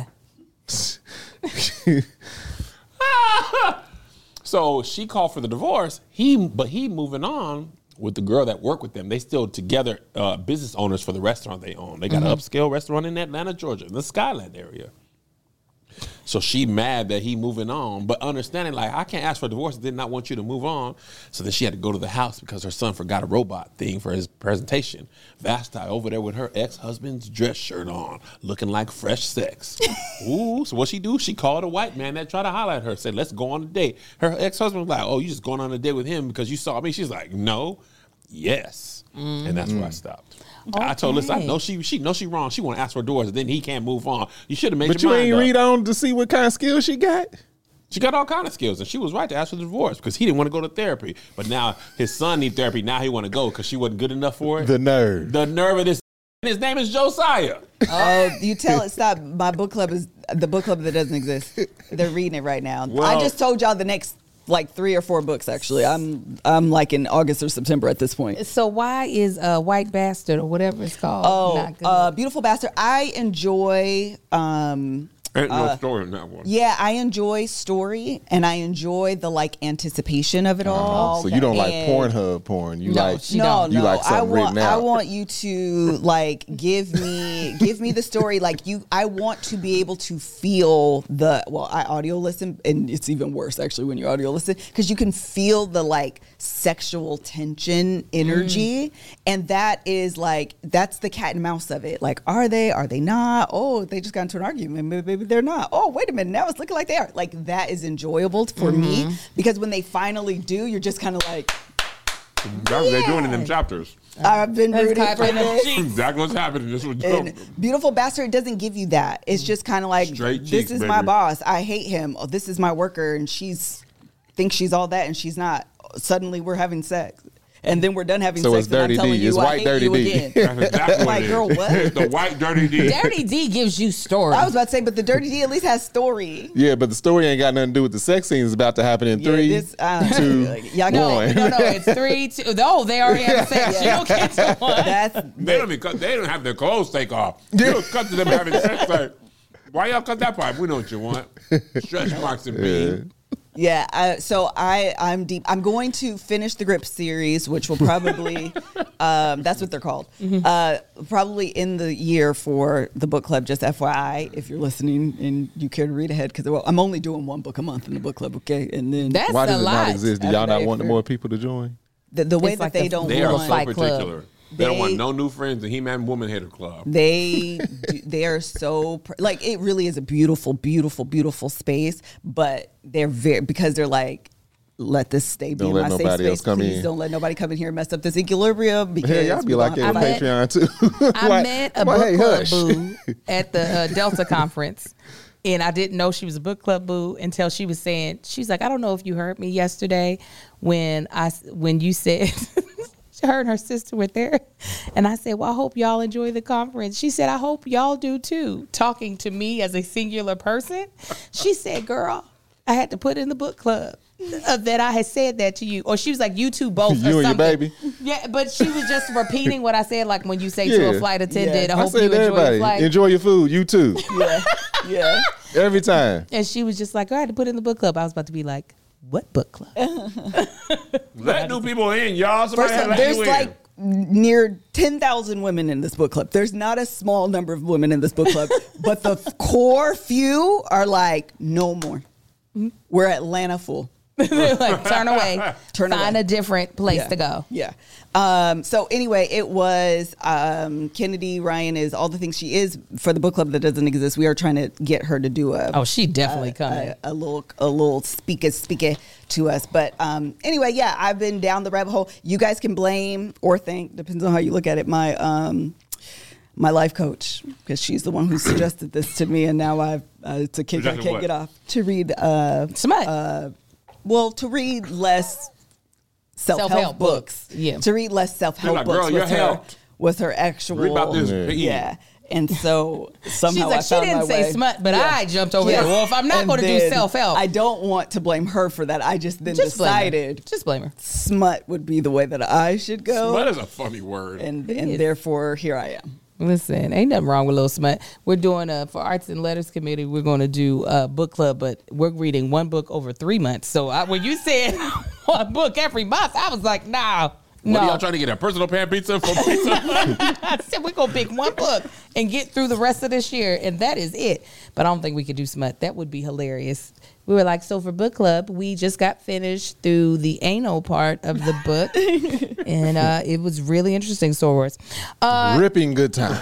So she called for the divorce. He moving on with the girl that worked with them. They still together business owners for the restaurant they own. They got an upscale restaurant in Atlanta, Georgia, in the Skyland area. So she mad that he moving on, but understanding like I can't ask for a divorce. I did not want you to move on. So then she had to go to the house because her son forgot a robot thing for his presentation. Vashti over there with her ex-husband's dress shirt on, looking like fresh sex. Ooh, so what she do? She called a white man that tried to holler at her, said, let's go on a date. Her ex-husband was like, oh, you just going on a date with him because you saw me? She's like, no, yes. And that's where I stopped. I told Lisa, I know she knows she wrong. She want to ask for a divorce, then he can't move on. You should have made But your you mind ain't up. read on to see what kind of skills she got? She got all kind of skills, and she was right to ask for the divorce because he didn't want to go to therapy. But now his son need therapy. Now he want to go because she wasn't good enough for it. The nerve. The nerve of this. His name is Josiah. Oh, you tell it. Stop. My book club is the book club that doesn't exist. They're reading it right now. Well- I just told y'all the next like 3 or 4 books. Actually, I'm like in August or September at this point. So why is White Bastard or whatever it's called not good? Beautiful Bastard. I enjoy. Ain't no story in that one. Yeah, I enjoy story, and I enjoy the like anticipation of it all. So you don't like And- Pornhub porn. You No, like she No, don't. You no. like something written out. I want you to like give me the story. Like I want to be able to feel I audio listen, and it's even worse actually when you audio listen because you can feel the like sexual tension energy, and that is like that's the cat and mouse of it. Like, are they? Are they not? Oh, they just got into an argument. Maybe they're not. Oh, wait a minute, now it's looking like they are. Like, that is enjoyable for me, because when they finally do, you're just kind of like, That's what they're doing in them chapters. I've been rooting for clapping them this. cheeks. Exactly what's happening. This was And Beautiful Bastard doesn't give you that. It's just kind of like, Straight this cheeks, is my baby. boss. I hate him. Oh, this is my worker, and thinks she's all that, and she's not. Suddenly, we're having sex, and then we're done having So sex. it's Dirty and I'm telling D. you, It's I white hate Dirty you D. again. That's exactly what Like, it is. girl, what? It's the white dirty D. Dirty D gives you story. I was about to say, but the Dirty D at least has story. Yeah, but the story ain't got nothing to do with the sex scene. It's about to happen in Yeah, 3, this, 2, like, y'all no, one. no, it's 3, 2. No, they already have sex. You don't get to one. They don't have their clothes take off. You don't cut to them having sex. Like, why y'all cut that part? We know what you want. Stretch marks and bean. Yeah, so I'm deep. I'm going to finish the Grip series, which will probably that's what they're called. Probably in the year for the book club. Just FYI, if you're listening and you care to read ahead, because I'm only doing one book a month in the book club. Okay, and then That's Why a does it lot. not exist? Do y'all After not they want occur. more people to join? the way It's that like they the- don't They are want. so Fight Club. particular. They don't want They- no new friends. The He-Man Woman Hater Club. They are so like, it really is a beautiful, beautiful, beautiful space, but they're because they're like, let this stay be Don't let my safe nobody space. else come Please in. don't let nobody come in here and mess up this equilibrium, because Hell, y'all be we like don't that have on to- Patreon too. I Like, met a like, book hey, club hush. boo at the Delta conference, and I didn't know she was a book club boo until she was saying, she's like, I don't know if you heard me yesterday when you said her and her sister were there, and I said, well, I hope y'all enjoy the conference. She said, I hope y'all do too, talking to me as a singular person. She said, girl, I had to put in the book club that I had said that to you. Or she was like, you two both. You or and your something. baby? Yeah, but she was just repeating what I said, like when you say to a Yeah. flight attendant, Yeah. I I hope you said to enjoy your everybody, flight. enjoy your food. You too. Yeah. Every time. And she was just like, I had to put in the book club. I was about to be like, what book club? Let new people in, y'all. Somebody First of all, let there's you in. like near 10,000 women in this book club. There's not a small number of women in this book club, but the core few are like, no more. We're Atlanta full. Like, turn away. Turn Find away. a different place Yeah. to go. Yeah. So anyway, it was Kennedy Ryan is all the things she is for the book club that doesn't exist. We are trying to get her to do Oh, she definitely coming. a little speaker to us. But anyway, yeah, I've been down the rabbit hole. You guys can blame or thank, depends on how you look at it, my life coach, because she's the one who suggested this to me, and now it's a kick I Suggested can't what? get off to read Smut. to read less self-help Self-help books. Yeah. To read less self-help You're like, books girl, you're helped. was her actual. Read about this. Yeah. Yeah. And so She's somehow like, I she found didn't my say way. smut, but Yeah. I jumped over Yeah. there. Well, if I'm not And going to do then self-help, I don't want to blame her for that. I just then just blame her. decided Just blame her. smut would be the way that I should go. Smut is a funny word. and is. therefore here I am. Listen, ain't nothing wrong with Little Smut. We're doing for Arts and Letters Committee. We're going to do a book club, but we're reading one book over 3 months. So when you said one book every month, I was like, nah, What no. are y'all trying to get a personal pan pizza for pizza? I said we're gonna pick one book and get through the rest of this year, and that is it. But I don't think we could do smut. That would be hilarious. We were like, so for book club, we just got finished through the anal part of the book, and it was really interesting. Star Wars. Ripping good time.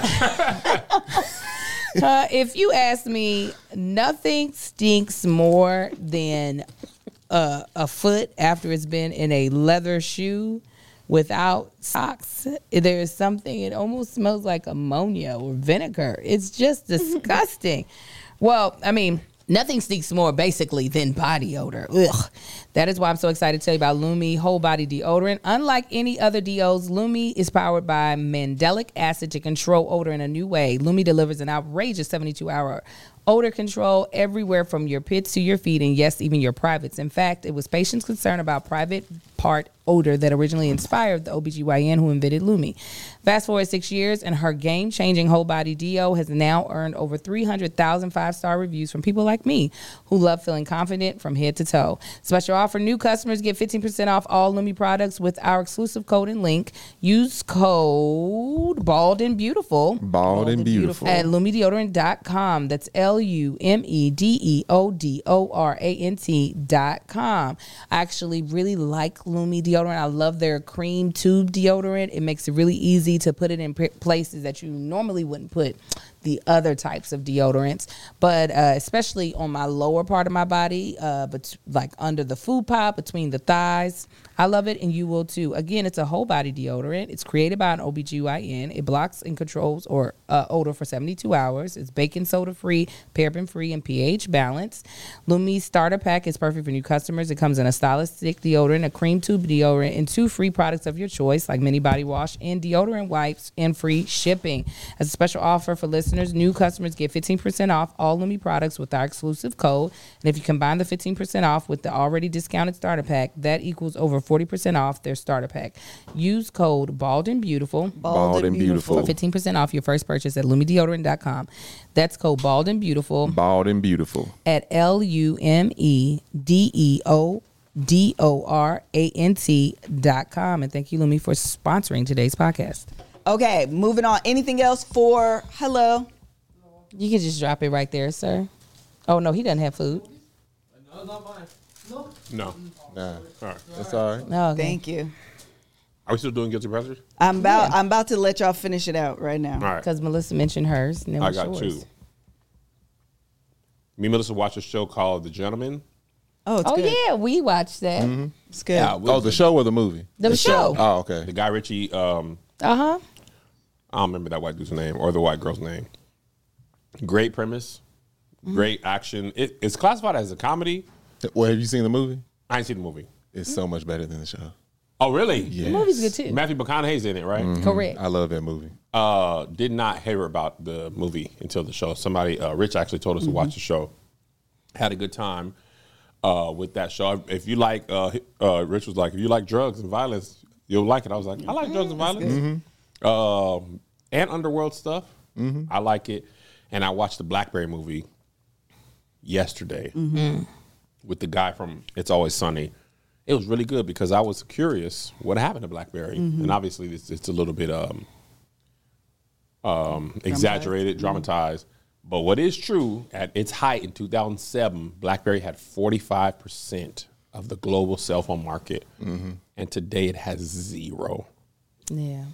If you ask me, nothing stinks more than a foot after it's been in a leather shoe without socks. There is something, it almost smells like ammonia or vinegar. It's just disgusting. Well, I mean, nothing stinks more basically than body odor. Ugh. That is why I'm so excited to tell you about Lumi Whole Body Deodorant. Unlike any other deos, Lumi is powered by mandelic acid to control odor in a new way. Lumi delivers an outrageous 72-hour odor control everywhere from your pits to your feet, and yes, even your privates. In fact, it was patients' concern about private part odor that originally inspired the OBGYN who invented Lumi. Fast forward 6 years, and her game-changing whole body deo has now earned over 300,000 five-star reviews from people like me who love feeling confident from head to toe. Special offer, new customers get 15% off all Lumi products with our exclusive code and link. Use code Bald and Beautiful. Bald and beautiful. At LumiDeodorant.com. That's LumiDeodorant.com. I actually really like Lumi deodorant. I love their cream tube deodorant. It makes it really easy to put it in places that you normally wouldn't put the other types of deodorants, but especially on my lower part of my body, but like under the food pot, between the thighs. I love it, and you will too. Again, it's a whole body deodorant. It's created by an OBGYN. It blocks and controls odor for 72 hours. It's baking soda free, paraben free, and pH balanced. Lumi's starter pack is perfect for new customers. It comes in a stylish stick deodorant, a cream tube deodorant, and 2 free products of your choice, like mini body wash and deodorant wipes, and free shipping. As a special offer for listeners, new customers get 15% off all Lumi products with our exclusive code. And if you combine the 15% off with the already discounted starter pack, that equals over 40% off their starter pack. Use code Bald and Beautiful. Bald and Beautiful. For 15% off your first purchase at LumiDeodorant.com. That's code Bald and Beautiful. Bald and Beautiful. At LumeDeodorant.com. And thank you, Lumi, for sponsoring today's podcast. Okay, moving on. Anything else for hello? You can just drop it right there, sir. Oh, no, he doesn't have food. No, it's not mine. No. No. Nah, All right. that's all right. No, okay. Thank you. Are we still doing guilty pleasures? I'm about to let y'all finish it out right now. All right. Because Melissa mentioned hers. And then I was got yours. 2. Me and Melissa watched a show called The Gentleman. Oh, it's Oh, good. yeah, we watched that. It's good. Oh, the show or the movie? The show. Oh, okay. The Guy Ritchie, Uh-huh. I don't remember that white dude's name or the white girl's name. Great premise, great action. It's classified as a comedy. Well, have you seen the movie? I ain't seen the movie. It's so much better than the show. Oh, really? Yeah. The movie's good, too. Matthew McConaughey's in it, right? Correct. I love that movie. Did not hear about the movie until the show. Somebody, Rich actually told us to watch the show. Had a good time with that show. If you like, Rich was like, if you like drugs and violence, you'll like it. I was like, I like drugs and violence. And underworld stuff. I like it. And I watched the Blackberry movie yesterday with the guy from It's Always Sunny. It was really good because I was curious what happened to Blackberry. And obviously it's a little bit exaggerated, dramatized. But what is true, at its height in 2007, BlackBerry had 45% of the global cell phone market. And today it has 0. Yeah.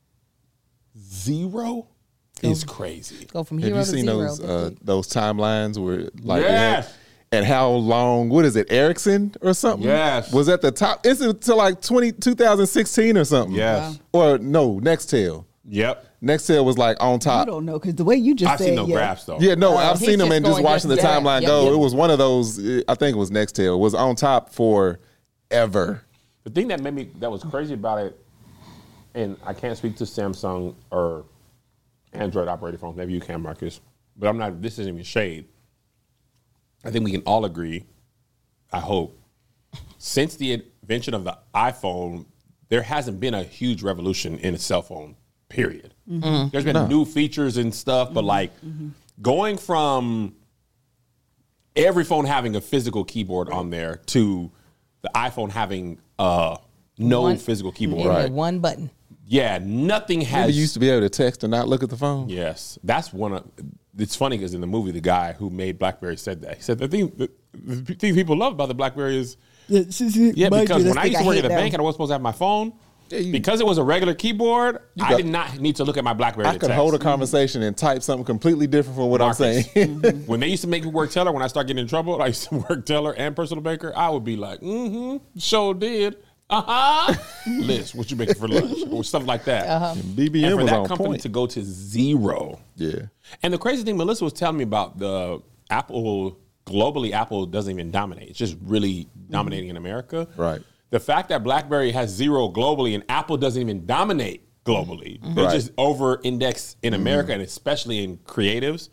0 is crazy. Go from Have hero you to seen zero. those timelines where like Yes. and how long? What is it, Ericsson or something? Yes. Was at the top. Is it to like 2016 or something? Yes. Or no, Nextel. Yep. Nextel was like on I top. don't know because the way you just I've said seen no yeah. graphs though. Yeah, no, I've he's seen them just and just going watching the just down. timeline Yep, go. yep. It was one of those. I think it was Nextel. Was on top for ever. The thing that was crazy about it, and I can't speak to Samsung or Android operating phones. Maybe you can, Marcus. But I'm not. This isn't even shade. I think we can all agree. I hope since the invention of the iPhone, there hasn't been a huge revolution in a cell phone. Period. There's been new features and stuff, but like going from every phone having a physical keyboard on there to the iPhone having no physical keyboard. Yeah, Right. one button. Yeah, nothing Remember has. you used to be able to text and not look at the phone. Yes, that's one of. It's funny because in the movie, the guy who made BlackBerry said that. He said the thing people love about the BlackBerry is because when I used to work at a bank and I wasn't supposed to have my phone, because it was a regular keyboard, I did not need to look at my BlackBerry. I to could text. hold a conversation and type something completely different from what Marcus. I'm saying. When they used to make me work teller, when I started getting in trouble, I used to work teller and personal banker. I would be like, sure did. Liz, what you making for lunch? Or stuff like that. BBM And for was that on company point. to go to 0. Yeah. And the crazy thing, Melissa was telling me about the Apple, globally, Apple doesn't even dominate. It's just really dominating in America. Right. The fact that BlackBerry has 0 globally and Apple doesn't even dominate globally, they Right. just over-index in America and especially in creatives,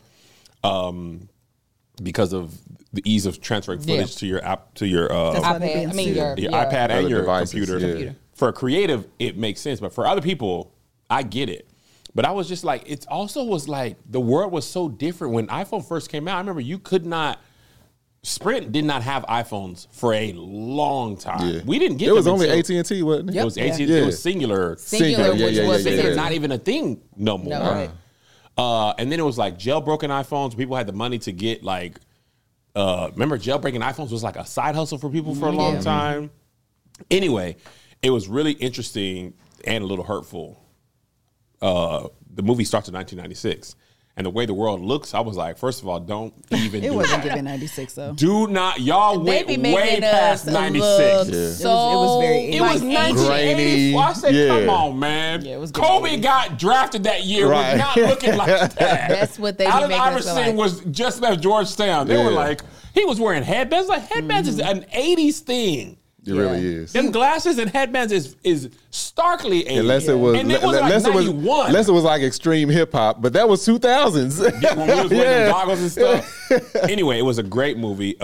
because of the ease of transferring footage to your app, to your That's why they iPad. being I mean, sued. your your iPad and Other your devices, computer. yeah. For a creative, it makes sense, but for other people, I get it. But I was just like, it also was like the world was so different when iPhone first came out. I remember you could not. Sprint did not have iPhones for a long time. Yeah. We didn't get It was them only until- AT&T, wasn't it? It was AT&T. Yeah. It was Singular. Singular, Yeah, which yeah, was yeah, yeah. Singular's not even a thing no more. No. Right. And then it was like jailbroken iPhones. People had the money to get like, remember jailbreaking iPhones was like a side hustle for people for a long time. Anyway, it was really interesting and a little hurtful. The movie starts in 1996. and the way the world looks, I was like, first of all, don't even It do wasn't that. giving 96 though. Do not, y'all They went be way making past us 96. look Yeah. so. It was very- It was Like 1984. I said, Yeah. come on, man. Yeah, it was good Kobe 80s. got drafted that year. Right. Was not looking like that. That's what they be Allen making us feel Iverson like. was just left Georgetown. They were Yeah. like, he was wearing headbands. Like headbands is an 80s thing. It really is. Them glasses and headbands is starkly 80s. Unless it was, and it was like unless 91. unless it was like extreme hip hop, but that was 2000s. When we was wearing them goggles and stuff. Anyway, it was a great movie.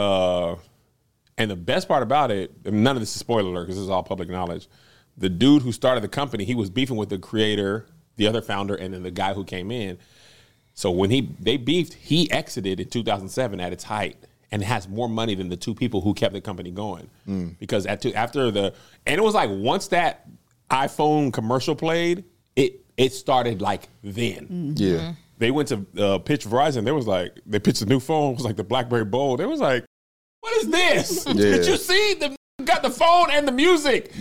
And the best part about it, and none of this is spoiler alert because this is all public knowledge. The dude who started the company, he was beefing with the creator, the other founder, and then the guy who came in. So when they beefed, he exited in 2007 at its height and has more money than the two people who kept the company going. Because after and it was like once that iPhone commercial played, it started like then. Yeah. They went to pitch Verizon. They pitched a new phone. It was like the BlackBerry Bold. They was like, what is this? Did you see got the phone and the music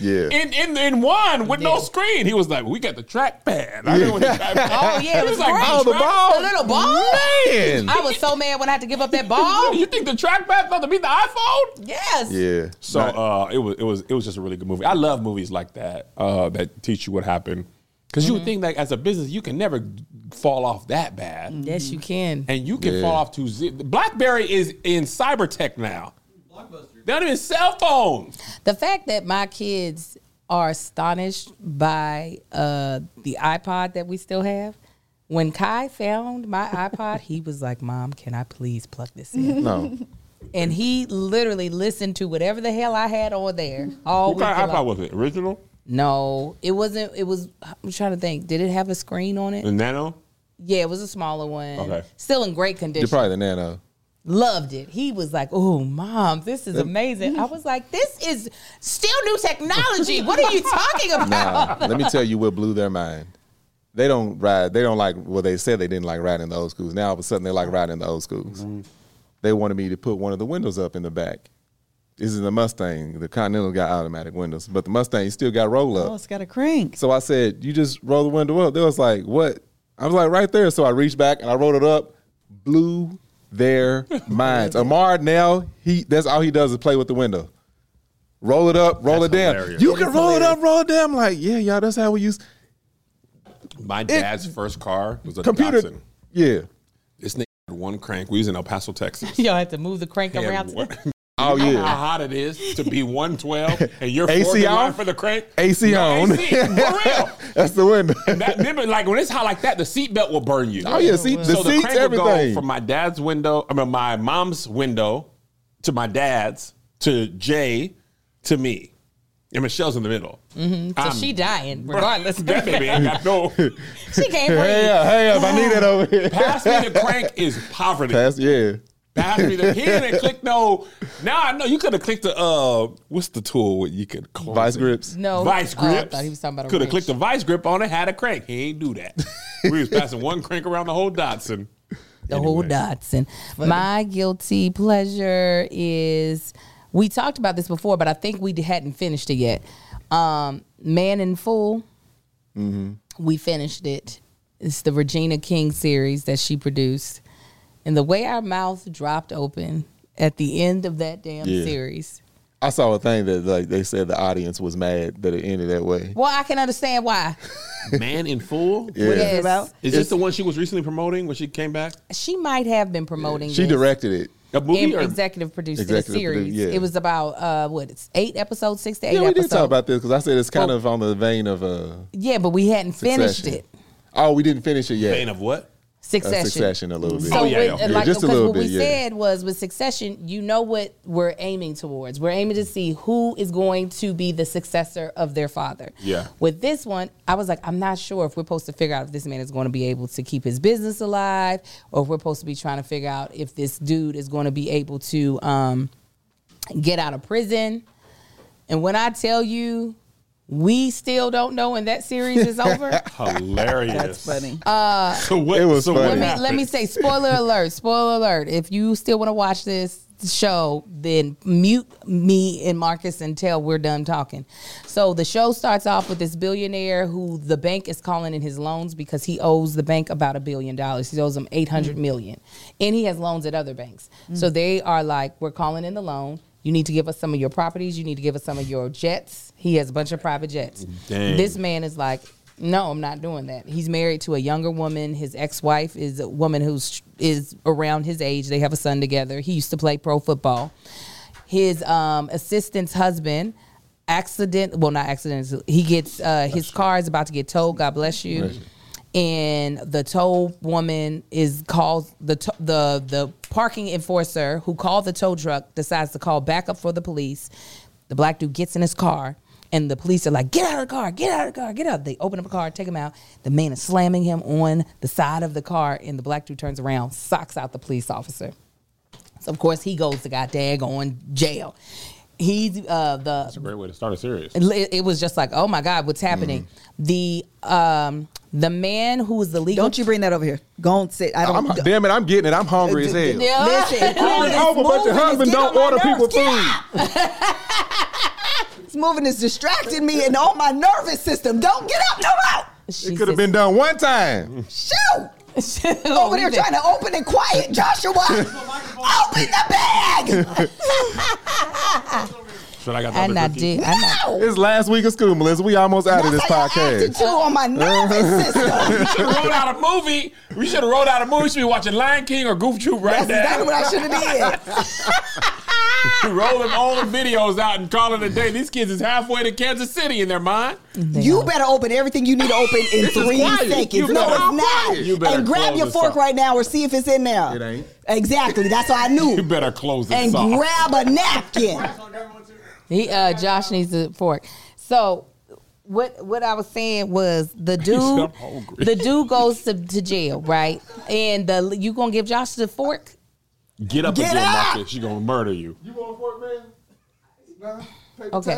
in one with no screen? He was like, we got the trackpad. I know what the trackpad. Oh yeah, it was like, great. oh, the ball. The little ball. Man. I was so mad when I had to give up that ball. You think the trackpad's about to beat the iPhone? Yes. Yeah. So it was just a really good movie. I love movies like that that teach you what happened. Because you would think that as a business, you can never fall off that bad. Yes, you can. And you can fall off to BlackBerry is in cyber tech now. Blockbuster. They don't even cell phones. The fact that my kids are astonished by the iPod that we still have. When Kai found my iPod, he was like, "Mom, can I please plug this in?" No. And he literally listened to whatever the hell I had on there all What kind week of iPod long. was it? Original? No, it wasn't. It was. I'm trying to think. Did it have a screen on it? The Nano? Yeah, it was a smaller one. Okay. Still in great You're condition. probably the Nano. Loved it. He was like, "Oh, Mom, this is amazing." I was like, "This is still new technology. What are you talking about?" Nah, let me tell you what blew their mind. They don't ride. They don't like. Well, they said they didn't like riding in the old schools. Now all of a sudden they like riding in the old schools. They wanted me to put one of the windows up in the back. This is the Mustang. The Continental got automatic windows, but the Mustang still got roll up. Oh, it's got a crank. So I said, "You just roll the window up." They was like, "What?" I was like, "Right there." So I reached back and I rolled it up. Blew their minds. Amar now, that's all he does is play with the window. Roll it up, roll That's it down. hilarious. You can roll it up, roll it down. I'm like, yeah, y'all, that's how we use My dad's first car was a computer. Datsun. Yeah. This nigga had one crank. We was in El Paso, Texas. Y'all had to move the crank Had around. one- Oh, You know yeah. how hot it is to be 112 and you're AC fourth in line on? for the crank? AC No on. AC, for real. That's the window. Remember, like when it's hot like that, the seatbelt will burn you. Oh, yeah, see, the So the seats, crank would go everything. from my dad's window, my mom's window to my dad's to Jay to me. And Michelle's in the middle. So she dying regardless. That baby ain't got no. She can't breathe. Hey up, I need that over here. Pass me the crank is poverty. Yeah. Pass me the. He didn't click no. Now I know you could have clicked the. What's the tool where you could close Vice it? grips. No. Vice Oh, I grips. thought he was talking about a Could have wrench. clicked the vice grip on it, had a crank. He ain't do that. We was passing one crank around the whole Datsun. The whole Datsun. My guilty pleasure is, we talked about this before, but I think we hadn't finished it yet. Man in Full. We finished it. It's the Regina King series that she produced. And the way our mouth dropped open at the end of that damn Yeah. series. I saw a thing that like they said the audience was mad that it ended that way. Well, I can understand why. Man in Full. Yeah. What is it Yes. about? Is this the one she was recently promoting when she came back? She might have been promoting She this. directed it. A movie And or executive produced Executive the series. produced, yeah. It was about it's 8 episodes, 6 to 8 Yeah, we episodes. did talk about this because I said it's kind Well- of on the vein of Yeah, but we hadn't finished Succession. it. Oh, we didn't finish it yet. vein of what? Succession. Succession a little bit. So Oh, yeah, with, yeah. like, Just a because little what we bit, yeah. said was with Succession, you know what we're aiming towards. We're aiming to see who is going to be the successor of their father. Yeah. With this one, I was like, I'm not sure if we're supposed to figure out if this man is going to be able to keep his business alive, or if we're supposed to be trying to figure out if this dude is going to be able to get out of prison. And when I tell you, we still don't know, and that series is over. Hilarious. That's funny. So what, It was so funny. what Let happened? me say, spoiler alert, spoiler alert. If you still want to watch this, show, then mute me and Marcus until we're done talking. So the show starts off with this billionaire who the bank is calling in his loans because he owes the bank about $1 billion. He owes them $800 million. And he has loans at other banks. So they are like, we're calling in the loan. You need to give us some of your properties. You need to give us some of your jets. He has a bunch of private jets. Dang. This man is like, no, I'm not doing that. He's married to a younger woman. His ex-wife is a woman is around his age. They have a son together. He used to play pro football. His assistant's husband, he gets, his car is about to get towed. God bless you. And the tow woman calls the parking enforcer who called the tow truck, decides to call backup for the police. The black dude gets in his car. And the police are like, get out of the car, get out of the car, get out. They open up the car, take him out. The man is slamming him on the side of the car, and the black dude turns around, socks out the police officer. So, of course, he goes to daggone jail. That's a great way to start a series. It was just like, oh, my God, what's happening? The man who was the legal... Don't you bring that over here. Go and sit. Damn it, I'm getting it. I'm hungry as hell. Yeah. Listen. I hope a bunch of husbands don't order people food. This moving is distracting me and on my nervous system. Don't get up, no out. It could have been done one time. Shoot. Over there trying to open it quiet, Joshua. Open the bag. Should I got And I did. It's last week of school, Melissa. We almost out of this podcast. Attitude on my nervous system. We should have wrote out a movie. We should be watching Lion King or Goof Troop right That's now. exactly what I should have did. Rolling all the videos out and calling it a day. These kids is halfway to Kansas City in their mind. You better open everything you need to open in 3 seconds. You No, better- it's You not. better And grab close your this fork up. right now or see if it's in there. It ain't. Exactly. That's what I knew. You better close this And off. grab a napkin. Josh needs a fork. So what I was saying was the I'm hungry. dude goes to jail, right? And you gonna give Josh the fork? Get up Get again, up! Marcus. She's going to murder you. You want a fork, man? Nah. Paper Okay.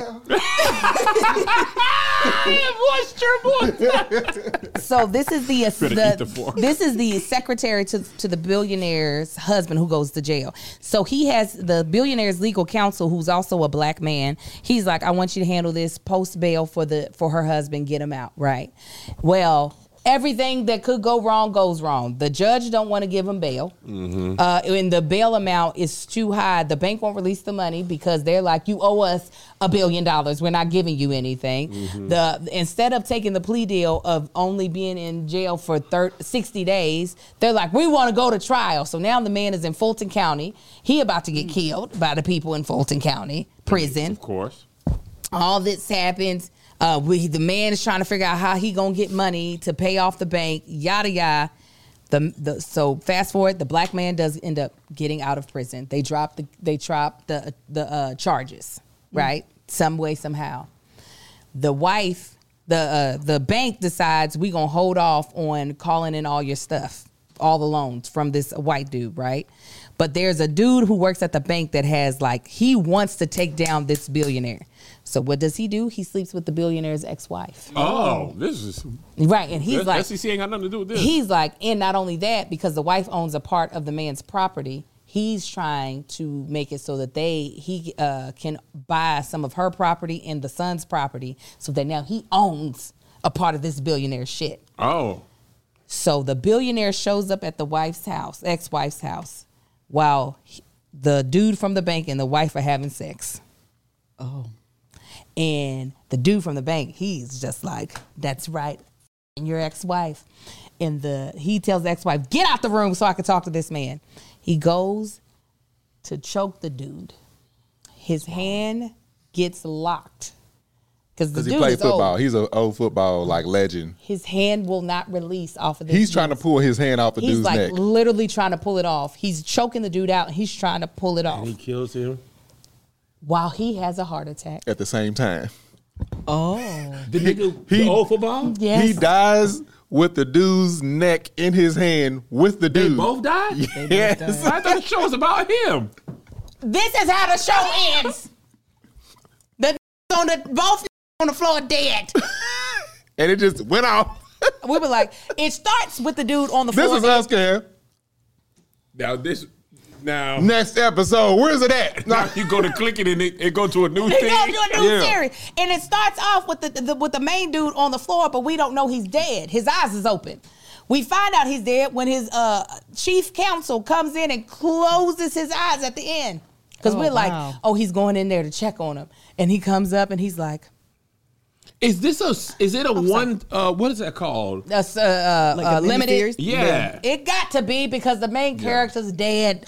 towel. So this is Better eat the fork. this is the secretary to the billionaire's husband who goes to jail. So he has the billionaire's legal counsel, who's also a black man. He's like, I want you to handle this post bail for her husband, get him out, right? Well, everything that could go wrong goes wrong. The judge don't want to give him bail. And the bail amount is too high. The bank won't release the money because they're like, you owe us $1 billion. We're not giving you anything. Instead of taking the plea deal of only being in jail for 60 days, they're like, we want to go to trial. So now the man is in Fulton County. He about to get killed by the people in Fulton County prison. Of course. All this happens. The man is trying to figure out how he gonna get money to pay off the bank. Yada yada. So fast forward, the black man does end up getting out of prison. They drop the charges, right? Some way, somehow. The wife, the bank decides we gonna hold off on calling in all your stuff, all the loans from this white dude, right? But there's a dude who works at the bank that has he wants to take down this billionaire. So what does he do? He sleeps with the billionaire's ex-wife. Oh, this is... Right, and he's like... SEC ain't got nothing to do with this. He's like, and not only that, because the wife owns a part of the man's property, he's trying to make it so that he can buy some of her property and the son's property so that now he owns a part of this billionaire's shit. Oh. So the billionaire shows up at the ex-wife's house, while the dude from the bank and the wife are having sex. Oh. And the dude from the bank, he's just like, that's right, and your ex-wife. And he tells the ex-wife, get out the room so I can talk to this man. He goes to choke the dude. His hand gets locked. Because he played football. He's an old football legend. His hand will not release off of this. He's trying to pull his hand off the dude's neck. He's literally trying to pull it off. He's choking the dude out. And he's trying to pull it off. And he kills him. While he has a heart attack. At the same time. Oh. The nigga, the old football? Yes. He dies with the dude's neck in his hand with the They dude. both died? Yes. I thought the show was about him. This is how the show ends. Both on the floor dead. And it just went off. We were like, it starts with the dude on the floor. This is us, Cam. Now, this Now, Next episode, where's it at? now you go to click it and it go to a new He thing. goes to a new Yeah. series, and it starts off with the main dude on the floor, but we don't know he's dead. His eyes is open. We find out he's dead when his chief counsel comes in and closes his eyes at the end. Because we're like, wow. oh, he's going in there to check on him, and he comes up and he's like, Is it a one? What is that called? that's Like a limited. miniseries? Yeah. It got to be because the main character's dead.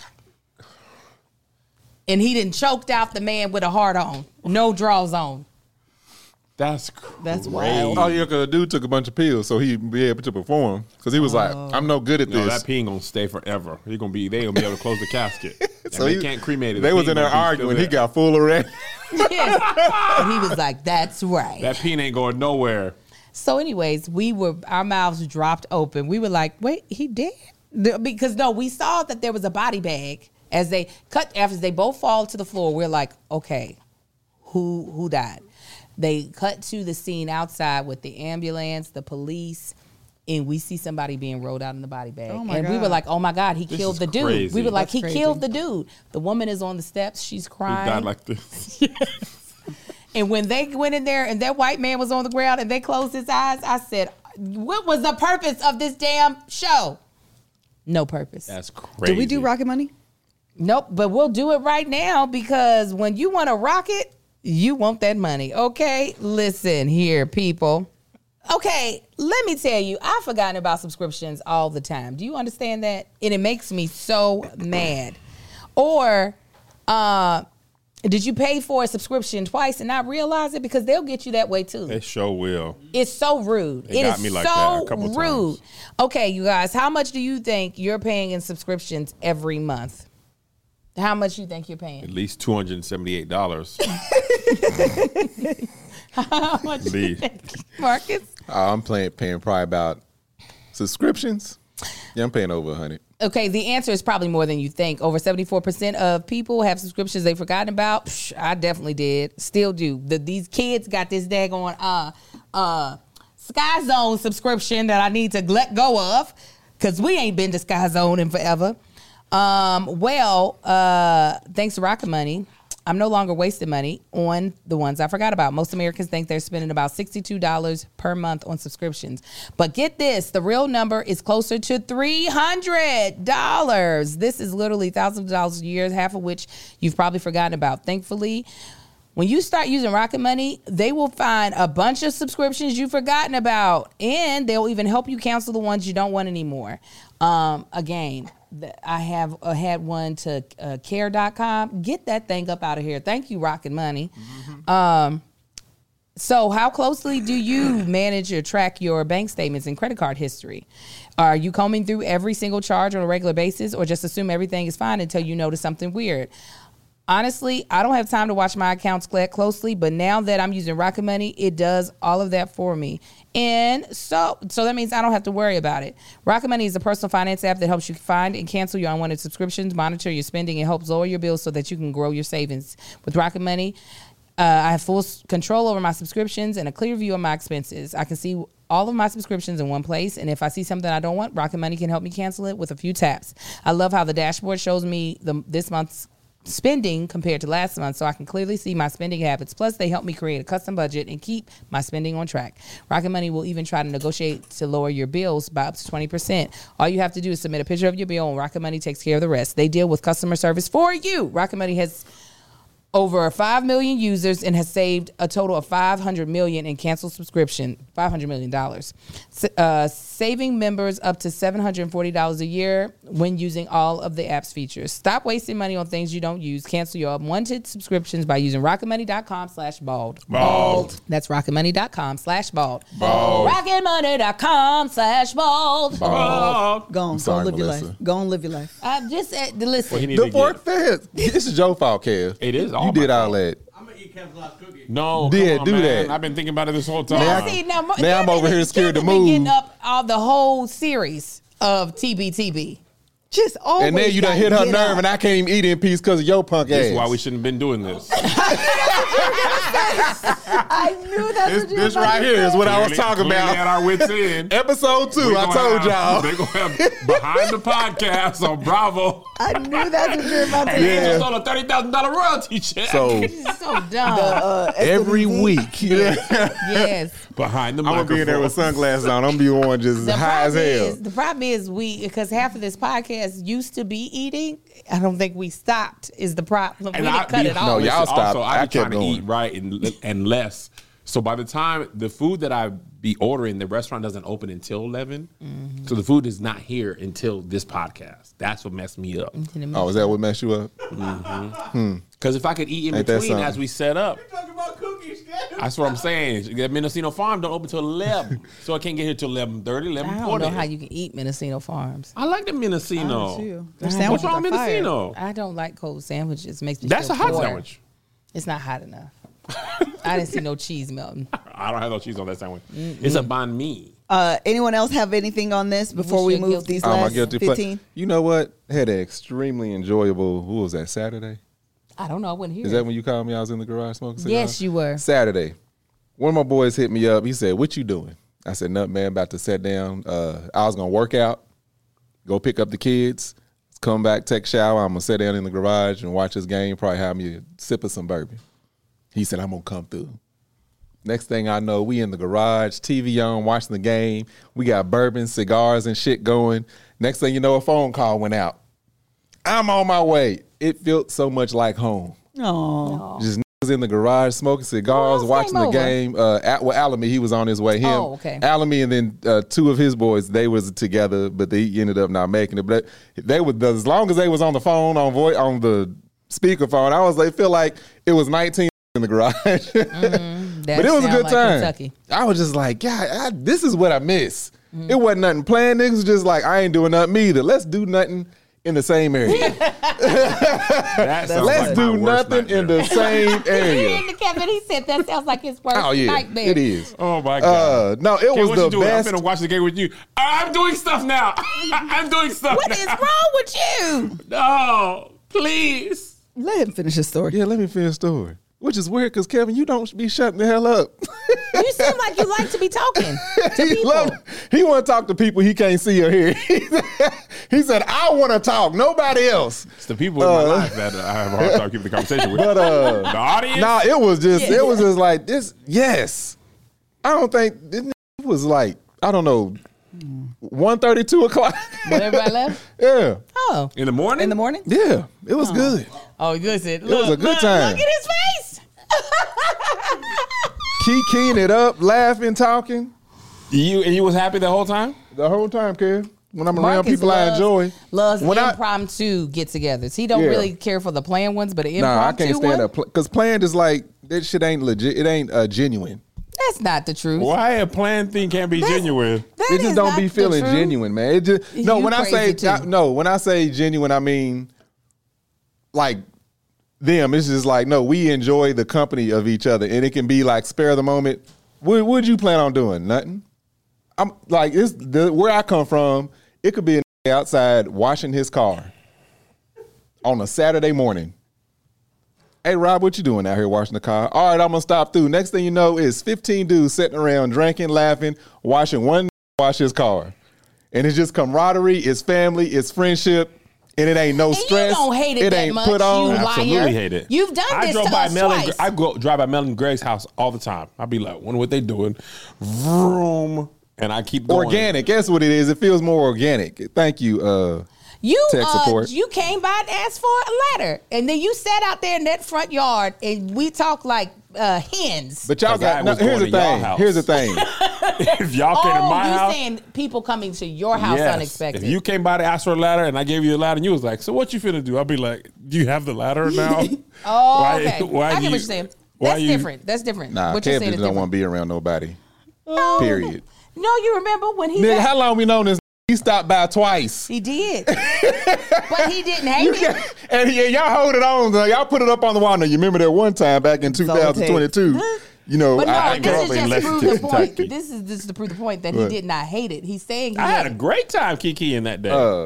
And he didn't choked out the man with a heart on. No draws on. That's crazy. That's wild. Oh, yeah, because the dude took a bunch of pills so he'd be able to perform. Because he was like, I'm no good at No, this. that pee ain't gonna stay forever. They gonna be able to close the casket. So they he- can't cremate it. They The was pee in there gonna be still arguing. He there. got full of red. Yeah. And he was like, that's right. That pee ain't going nowhere. So, anyways, our mouths dropped open. We were like, wait, he dead? Because no, we saw that there was a body bag as they after they both fall to the floor. We're like, okay, who died? They cut to the scene outside with the ambulance, the police, and we see somebody being rolled out in the body bag. Oh my and we were God. like, oh my God, he killed is the dude. crazy. We were like, That's he crazy. killed the dude. The woman is on the steps. She's He crying. died like this. And when they went in there and that white man was on the ground and they closed his eyes, I said, what was the purpose of this damn show? No purpose. That's crazy. Did we do Rocket Money? Nope, but we'll do it right now because when you want to rock it, you want that money. Okay, listen here, people. Okay, let me tell you, I've forgotten about subscriptions all the time. Do you understand that? And it makes me so mad. Or, did you pay for a subscription twice and not realize it? Because they'll get you that way too. They sure will. It's so rude. They It got is me like so that a couple rude. times. Okay, you guys, how much do you think you're paying in subscriptions every month? How much you think you're paying? At least $278. How much you Leave. think, Marcus? I'm paying probably about subscriptions. Yeah, I'm paying over 100. Okay, the answer is probably more than you think. Over 74% of people have subscriptions they've forgotten about. Psh, I definitely did. Still do. These kids got this daggone Sky Zone subscription that I need to let go of because we ain't been to Sky Zone in forever. Thanks to Rocket Money, I'm no longer wasting money on the ones I forgot about. Most Americans think they're spending about $62 per month on subscriptions. But get this, the real number is closer to $300. This is literally thousands of dollars a year, half of which you've probably forgotten about. Thankfully, when you start using Rocket Money, they will find a bunch of subscriptions you've forgotten about, and they'll even help you cancel the ones you don't want anymore. Again, I have had one to care.com. Get that thing up out of here. Thank you, Rocket Money. So how closely do you manage or track your bank statements and credit card history? Are you combing through every single charge on a regular basis or just assume everything is fine until you notice something weird? Honestly, I don't have time to watch my accounts closely, but now that I'm using Rocket Money, it does all of that for me. And so that means I don't have to worry about it. Rocket Money is a personal finance app that helps you find and cancel your unwanted subscriptions, monitor your spending, and helps lower your bills so that you can grow your savings. With Rocket Money, I have full control over my subscriptions and a clear view of my expenses. I can see all of my subscriptions in one place, and if I see something I don't want, Rocket Money can help me cancel it with a few taps. I love how the dashboard shows me this month's spending compared to last month, so I can clearly see my spending habits. Plus, they help me create a custom budget and keep my spending on track. Rocket Money will even try to negotiate to lower your bills by up to 20%. All you have to do is submit a picture of your bill, and Rocket Money takes care of the rest. They deal with customer service for you. Rocket Money has over 5 million users and has saved a total of $500 million in canceled subscription, $500 million. Saving members up to $740 a year when using all of the app's features. Stop wasting money on things you don't use. Cancel your unwanted subscriptions by using rocketmoney.com/bald. Bald. That's rocketmoney.com/bald. Bald. Rocketmoney.com/bald. Oh. Go on, sorry, go live your Melissa. life. Go and live your life. Just listen. Well, he need The to fork get, feds. This is your fault, Kev. It is all You my did all fault. that. I'm gonna eat Kev's last cookie. No, Yeah, come on, do man. that. I've been thinking about it this whole time. Now, see, now I'm over here scared to Kevin been move. Getting up all the whole series of TBTB. Just always. And then you done gotta hit her get nerve, up. and I can't even eat in peace because of your punk ass. This is why we shouldn't have been doing this. I knew that's what you were This about right to here say. is what I was talking Clearly about. at our wits' end. Episode 2, I told y'all. They're going to have behind the podcast on Bravo. I knew that's what you were about to And say. they just stole a $30,000 royalty check. So So dumb. every SWV. week, Yes. behind the I'm gonna microphone. be in there with sunglasses on. I'm gonna be the one just high as hell. The problem is because half of this podcast used to be eating. I don't think we stopped. Is the problem? We didn't cut it off. No, y'all stopped. Also, I I be trying kept to going. eat right and less. So by the time the food that I be ordering, the restaurant doesn't open until 11. Mm-hmm. So the food is not here until this podcast. That's what messed me up. Oh, is that what messed you up? Because if I could eat in Ain't that between something? as we set up, Talking about cookies, Kevin. that's what I'm saying. The Mendocino Farm don't open till 11. So I can't get here till 11:30, I don't 11:40. know how you can eat Mendocino Farms. I like the Mendocino. Their What's sandwiches wrong are with fire. Mendocino? I don't like cold sandwiches. Makes me That's feel a hot poor. sandwich. It's not hot enough. I didn't see no cheese melting. I don't have no cheese on that sandwich. It's a banh mi. Anyone else have anything on this before What's we your move guilty these Oh, my last guilty 15? You know what? Had an extremely enjoyable. Who was that? Saturday? I don't know. I wasn't here. Is that when you called me? I was in the garage smoking cigars? Yes, you were. Saturday. One of my boys hit me up. He said, "What you doing?" I said, "Nothing, man. About to sit down. I was gonna work out, go pick up the kids, come back, take a shower. I'm gonna sit down in the garage and watch this game. Probably have me a sip of some bourbon." He said, "I'm gonna come through." Next thing I know, we in the garage, TV on, watching the game. We got bourbon, cigars, and shit going. Next thing you know, a phone call went out. I'm on my way. It felt so much like home. Oh, Just niggas in the garage smoking cigars, Who else watching came the over? game. Alamy, he was on his way. Him, Oh, okay. Alamy, and then 2 of his boys. They was together, but they ended up not making it. But they was as long as they was on the phone on the speakerphone. I feel like it was 19 in the garage. That But it was a sound good like time. Kentucky. I was just like, God, this is what I miss. It wasn't nothing planned. Niggas was just like, I ain't doing nothing either. Let's do nothing in the same area. That sounds Let's like my do worst nothing in nightmare. the same area. Kevin, he said that sounds like his worst Oh yeah, nightmare. it is. Oh my God. No, it Okay, was what the you doing? best. I'm finna watch the game with you. I'm doing stuff now. I'm doing stuff What now. is wrong with you? No, please. let him finish his story. Yeah, let me finish the story. Which is weird because Kevin, you don't be shutting the hell up. You seem like you like to be talking to he people. he want to talk to people he can't see or hear. He said, "I want to talk, nobody else." It's the people in my life that I have a hard time keeping the conversation with. But the audience. nah, it was just like this. Yes, I don't think it was like I don't know, 1:30, 2 o'clock. When everybody left? Yeah, Oh. in the morning. In the morning? yeah, it was good. Oh, listen. It was a good time. Look at his face. Keying it up, laughing, talking You was happy the whole time. the whole time, Kev. When I'm around Marcus people I enjoy. Loves When I- impromptu get-togethers. He don't Yeah. really care for the planned ones, but an Nah, I impromptu can't stand one, that because planned is like that shit ain't legit. It ain't genuine. that's not the truth. Why a planned thing can't be genuine? That It just is don't not be the feeling truth. genuine, man. It just no. You When I say crazy too. no, when I say genuine, I mean like them. It's just like no. We enjoy the company of each other, and it can be like spare of the moment. What would you plan on doing? Nothing. I'm like where I come from. It could be a outside washing his car on a Saturday morning. Hey Rob, what you doing out here washing the car? All right, I'm gonna stop through. Next thing you know, is 15 dudes sitting around drinking, laughing, watching one wash his car, and it's just camaraderie, it's family, it's friendship, and it ain't no And stress. you don't hate it that ain't much, put on. you Absolutely liar. hate it. You've done I this drove to by us Mel twice. I drive by Mel and Greg's house all the time. I'd be like, wonder what they doing. Vroom. And I keep going. Organic. Guess what it is? It feels more organic. Thank you. You Tech support. you came by and asked for a ladder, and then you sat out there in that front yard, and we talked like hens. But y'all 'Cause I got. No, was here's the going to y'all thing. house. Here's the thing. If y'all came to my you house. saying people coming to your house Yes. unexpected? If you came by to ask for a ladder and I gave you a ladder and you was like, so what you finna do? I'd be like, do you have the ladder now? oh, Why- okay. why I get you- what you're saying. why That's you- different. That's different. Nah, what you're Kev saying just is don't want different. to be around nobody. No. Period. No, you remember when he Nigga, said- how long we known this? He stopped by twice. he did, but he didn't hate it. And y'all hold it on. Y'all put it up on the wall. Now, you remember that one time back in 2022? You know, But no, I grew up this in is just to Lexington, prove the point. Kentucky. This is to prove the point that What? he did not hate it. He's saying he I had had a great time Kiki in that day.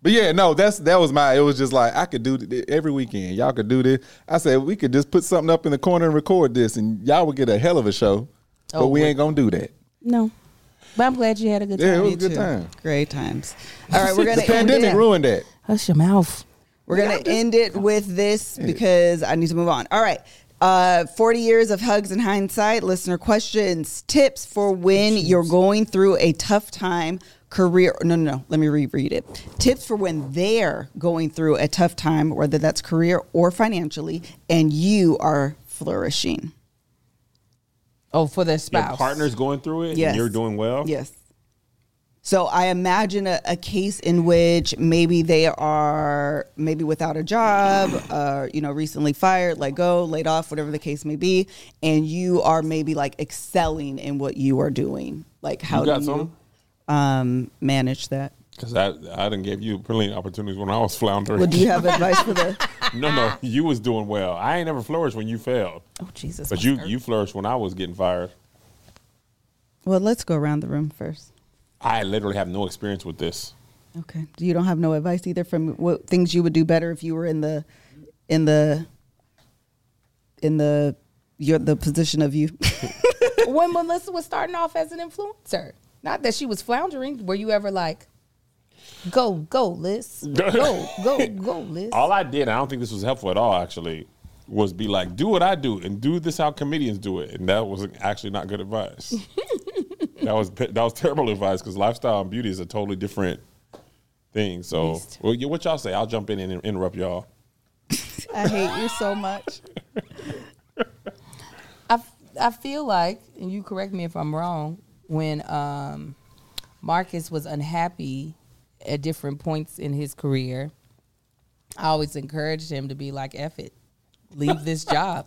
But yeah, no, that was it was just like, I could do this every weekend. Y'all could do this. I said, we could just put something up in the corner and record this, and y'all would get a hell of a show. But we ain't going to do that. No. But I'm glad you had a good time. Yeah, it was a Me good too. time. Great times. All right, we're gonna The pandemic ruined that. Hush your mouth. We're gonna end it with this because I need to move on. All right. 40 years of hugs and hindsight. Listener questions. Tips for when you're going through a tough time. Career. No. Let me reread it. Tips for when they're going through a tough time, whether that's career or financially, and you are flourishing. Oh, for their Your spouse. partner's going through it Yes. and you're doing well? Yes. So I imagine a case in which maybe they are maybe without a job, recently fired, let go, laid off, whatever the case may be, and you are maybe like excelling in what you are doing. Like how You got do some? you manage that? Because I done gave you plenty of opportunities when I was floundering. Well, do you have advice for the? No, you was doing well. I ain't never flourished when you failed. Oh, Jesus. But you flourished when I was getting fired. Well, let's go around the room first. I literally have no experience with this. Okay. You don't have no advice either from what things you would do better if you were in the position of you. When Melissa was starting off as an influencer, not that she was floundering, were you ever like, go, Liz? Go, Liz. All I did, I don't think this was helpful at all, actually, was be like, do what I do and do this how comedians do it. And that was actually not good advice. That was terrible advice because lifestyle and beauty is a totally different thing. So, well, what y'all say? I'll jump in and interrupt y'all. I hate you so much. I feel like, and you correct me if I'm wrong, when Marcus was unhappy at different points in his career, I always encouraged him to be like, F it, leave this job.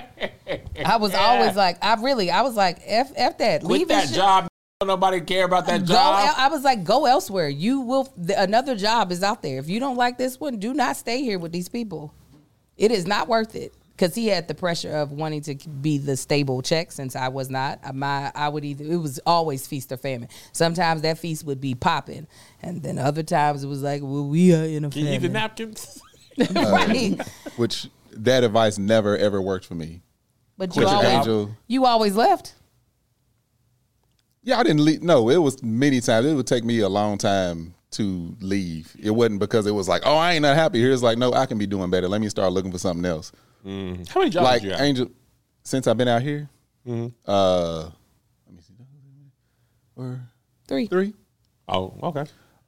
I was always like, I was like, F that. Quit Leave that this job. Nobody care about that Go job. I was like, go elsewhere. You will. Another job is out there. If you don't like this one, do not stay here with these people. It is not worth it. Because he had the pressure of wanting to be the stable check since I was not. I would either, it was always feast or famine. Sometimes that feast would be popping. And then other times it was like, well, we are in a Can you eat the famine. napkins? Right. Which that advice never ever worked for me. But Quit your angel. you always left. Yeah, I didn't leave. No, it was many times. It would take me a long time to leave. It wasn't because it was like, oh, I ain't not happy here. It's like, no, I can be doing better. Let me start looking for something else. How many jobs Like did you have? Angel, since I've been out here, let me see, or 3. 3. Oh, okay.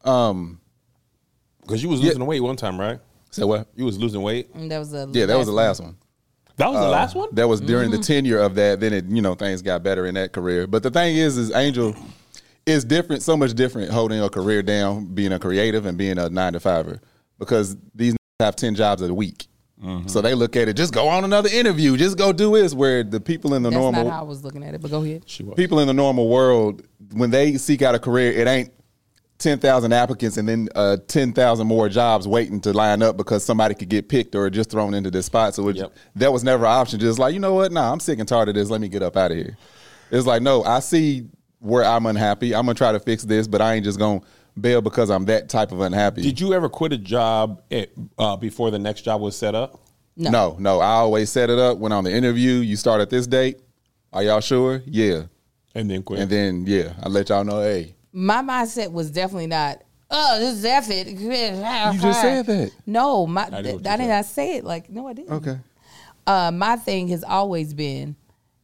Because you was losing weight one time, right? So what? You was losing weight. And that was the Yeah, that was the last one. That was the last one? That was during the tenure of that. Then it, things got better in that career. But the thing is Angel is different, so much different holding a career down, being a creative and being a 9-to-5er, because these have 10 jobs a week. So they look at it, just go on another interview, just go do this. Where the people in the That's normal not how I was looking at it, but go ahead. people in the normal world, when they seek out a career, it ain't 10,000 applicants and then 10,000 more jobs waiting to line up because somebody could get picked or just thrown into this spot. So that was never an option. Just like, you know what? Nah, I'm sick and tired of this. Let me get up out of here. It's like, no, I see where I'm unhappy. I'm going to try to fix this, but I ain't just going to bail because I'm that type of unhappy. Did you ever quit a job before the next job was set up? No. I always set it up. When on the interview, you start at this date. Are y'all sure? Yeah. And then quit. And then, I let y'all know, hey. My mindset was definitely not, oh, this is F it. You just said that. No, I did what you said. not say it. Like, no, I didn't. Okay. My thing has always been,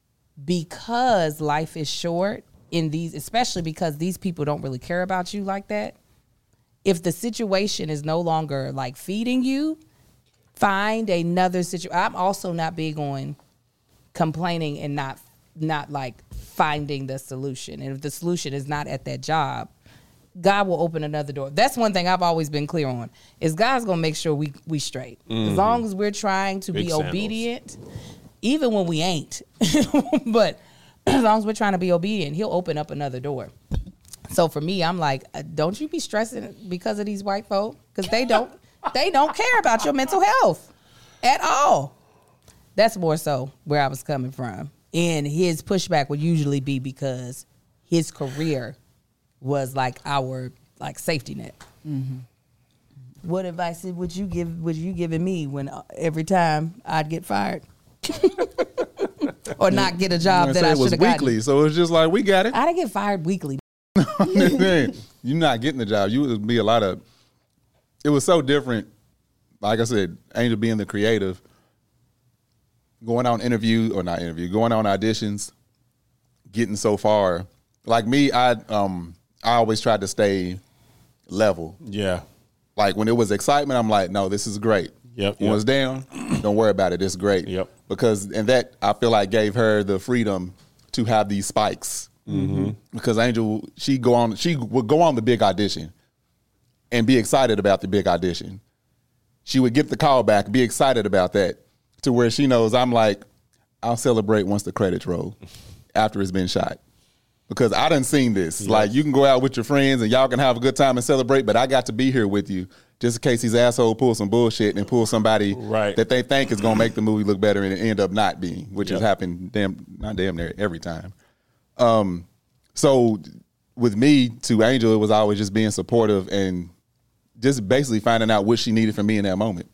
because life is short in these, especially because these people don't really care about you like that. If the situation is no longer like feeding you, find another situation. I'm also not big on complaining and not like finding the solution. And if the solution is not at that job, God will open another door. That's one thing I've always been clear on, is God's gonna make sure we straight. As long as we're trying to Big be sandals. obedient, even when we ain't. But as long as we're trying to be obedient, he'll open up another door. So for me, I'm like, don't you be stressing because of these white folk, because they don't care about your mental health at all. That's more so where I was coming from. And his pushback would usually be because his career was like our safety net. what advice would you giving me when every time I'd get fired? Or not get a job that I should have gotten? Weekly, so it's just like, we got it. I didn't get fired weekly. You're not getting the job. You would be a lot of. It was so different. Like I said, Angel being the creative, going on going on auditions, getting so far. Like me, I always tried to stay level. Yeah. Like when it was excitement, I'm like, no, this is great. Yep. When it's down, don't worry about it. It's great. Yep. And that I feel like gave her the freedom to have these spikes. Mm-hmm. Because Angel, she would go on the big audition and be excited about the big audition. She would get the call back, be excited about that, to where she knows I'm like, I'll celebrate once the credits roll after it's been shot. Because I done seen this. Yes. Like, you can go out with your friends and y'all can have a good time and celebrate, but I got to be here with you just in case these assholes pull some bullshit and pull somebody that they think is going to make the movie look better and it end up not being, which has happened not damn near every time. So with me to Angel, it was always just being supportive and just basically finding out what she needed from me in that moment.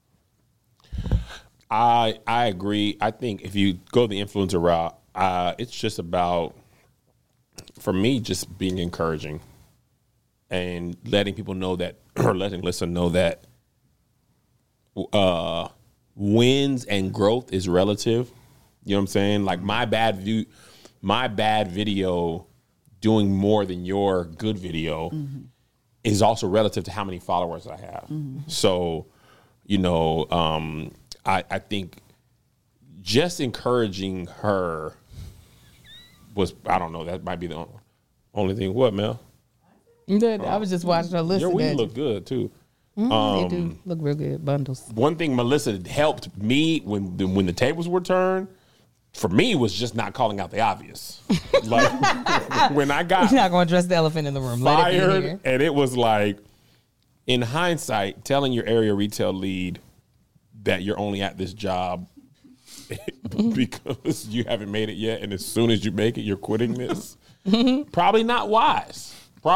I agree. I think if you go the influencer route, it's just about, for me, just being encouraging and letting people know that, or letting Lissa know that wins and growth is relative. You know what I'm saying? Like my bad video doing more than your good video is also relative to how many followers I have. So, you know, I think just encouraging her was, I don't know, that might be the only thing. What, Mel? I was just watching her listen. Your weed look good too. They do look real good, bundles. One thing Melissa helped me when the tables were turned, for me, was just not calling out the obvious. Like when I got You're not going to address the elephant in the room. fired, and it was like, in hindsight, telling your area retail lead that you're only at this job because you haven't made it yet, and as soon as you make it, you're quitting this. Probably not wise.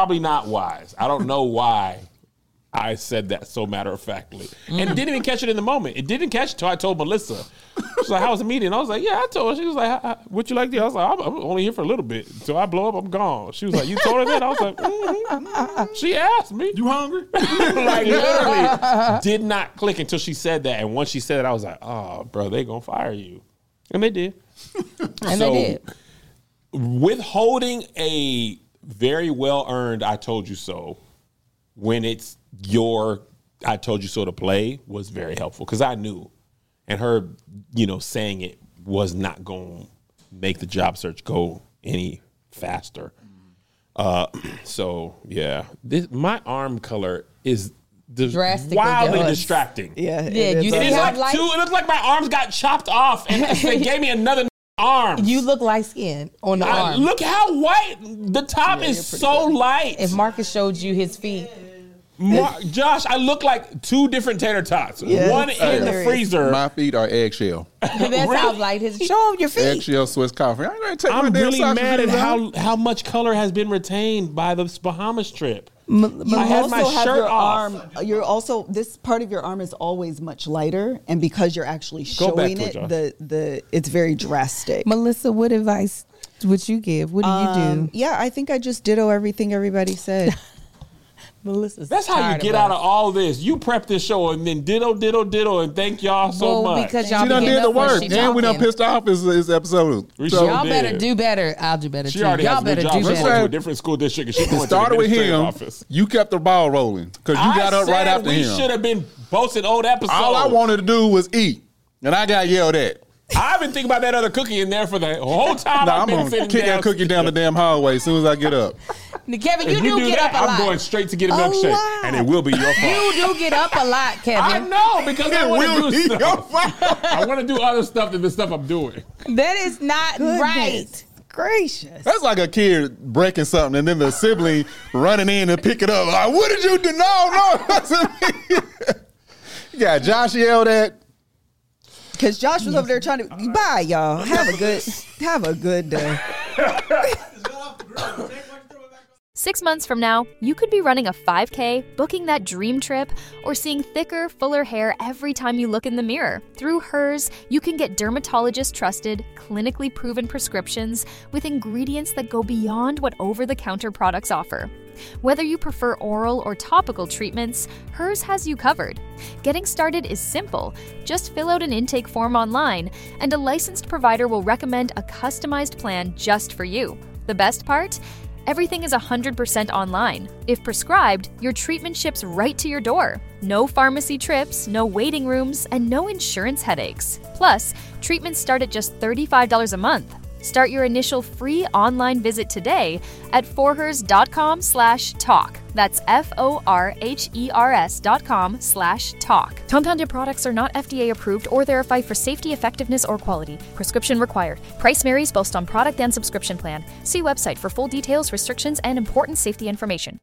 I don't know why I said that so matter-of-factly. And didn't even catch it in the moment. It didn't catch it until I told Melissa. She's like, how was the meeting? I was like, yeah, I told her. She was like, what you like to do? I was like, I'm only here for a little bit. Until I blow up, I'm gone. She was like, you told her that? I was like, She asked me. You hungry? Like, literally did not click until she said that. And once she said it, I was like, oh, bro, they going to fire you. And they did. And they did. Withholding a very well-earned I told you so when it's your I told you so to play was very helpful because I knew. And her, saying it was not going to make the job search go any faster. So, yeah. My arm color is drastically wildly distracting. Yeah, it looks like my arms got chopped off and they gave me another arm. You look light skinned on the arm. Look how white. The top is so light. If Marcus showed you his feet. Josh, I look like two different tater tots. One in the freezer. My feet are eggshell. That's how light his. Show him your feet. Eggshell Swiss coffee. I'm really mad at how much color has been retained by the Bahamas trip. I had my shirt off. You're also, this part of your arm is always much lighter, and because you're actually showing it, it's very drastic. Melissa, what advice would you give? What do you do? Yeah, I think I just ditto everything everybody said. Melissa's That's how you get out of all this. You prep this show and then ditto, and thank y'all so much. Because y'all she done did the work, and we done pissed off his episode. Y'all better do better. I'll do better too. She already y'all has a good job. She's going to a different school district, and she going started to the with him. Office. You kept the ball rolling because you got up right after him. We should have been posting old episodes. All I wanted to do was eat, and I got yelled at. I've been thinking about that other cookie in there for the whole time. I'm going to kick that cookie down the damn hallway as soon as I get up. Kevin, you do get up a lot. I'm going straight to get a milkshake, and it will be your fault. You do get up a lot, Kevin. I know, because I want to do stuff. I want to do other stuff than the stuff I'm doing. That is not right. Gracious. That's like a kid breaking something, and then the sibling running in to pick it up. Like, what did you do? No, that's me. You got Josh yelled at. Because Josh was over there trying to, bye, y'all. Have a good day. 6 months from now, you could be running a 5K, booking that dream trip, or seeing thicker, fuller hair every time you look in the mirror. Through Hers, you can get dermatologist-trusted, clinically proven prescriptions with ingredients that go beyond what over-the-counter products offer. Whether you prefer oral or topical treatments, Hers has you covered. Getting started is simple. Just fill out an intake form online, and a licensed provider will recommend a customized plan just for you. The best part? Everything is 100% online. If prescribed, your treatment ships right to your door. No pharmacy trips, no waiting rooms, and no insurance headaches. Plus, treatments start at just $35 a month. Start your initial free online visit today at forhers.com/talk. That's forhers.com/talk. Compounded products are not FDA approved or verified for safety, effectiveness, or quality. Prescription required. Price varies based on product and subscription plan. See website for full details, restrictions, and important safety information.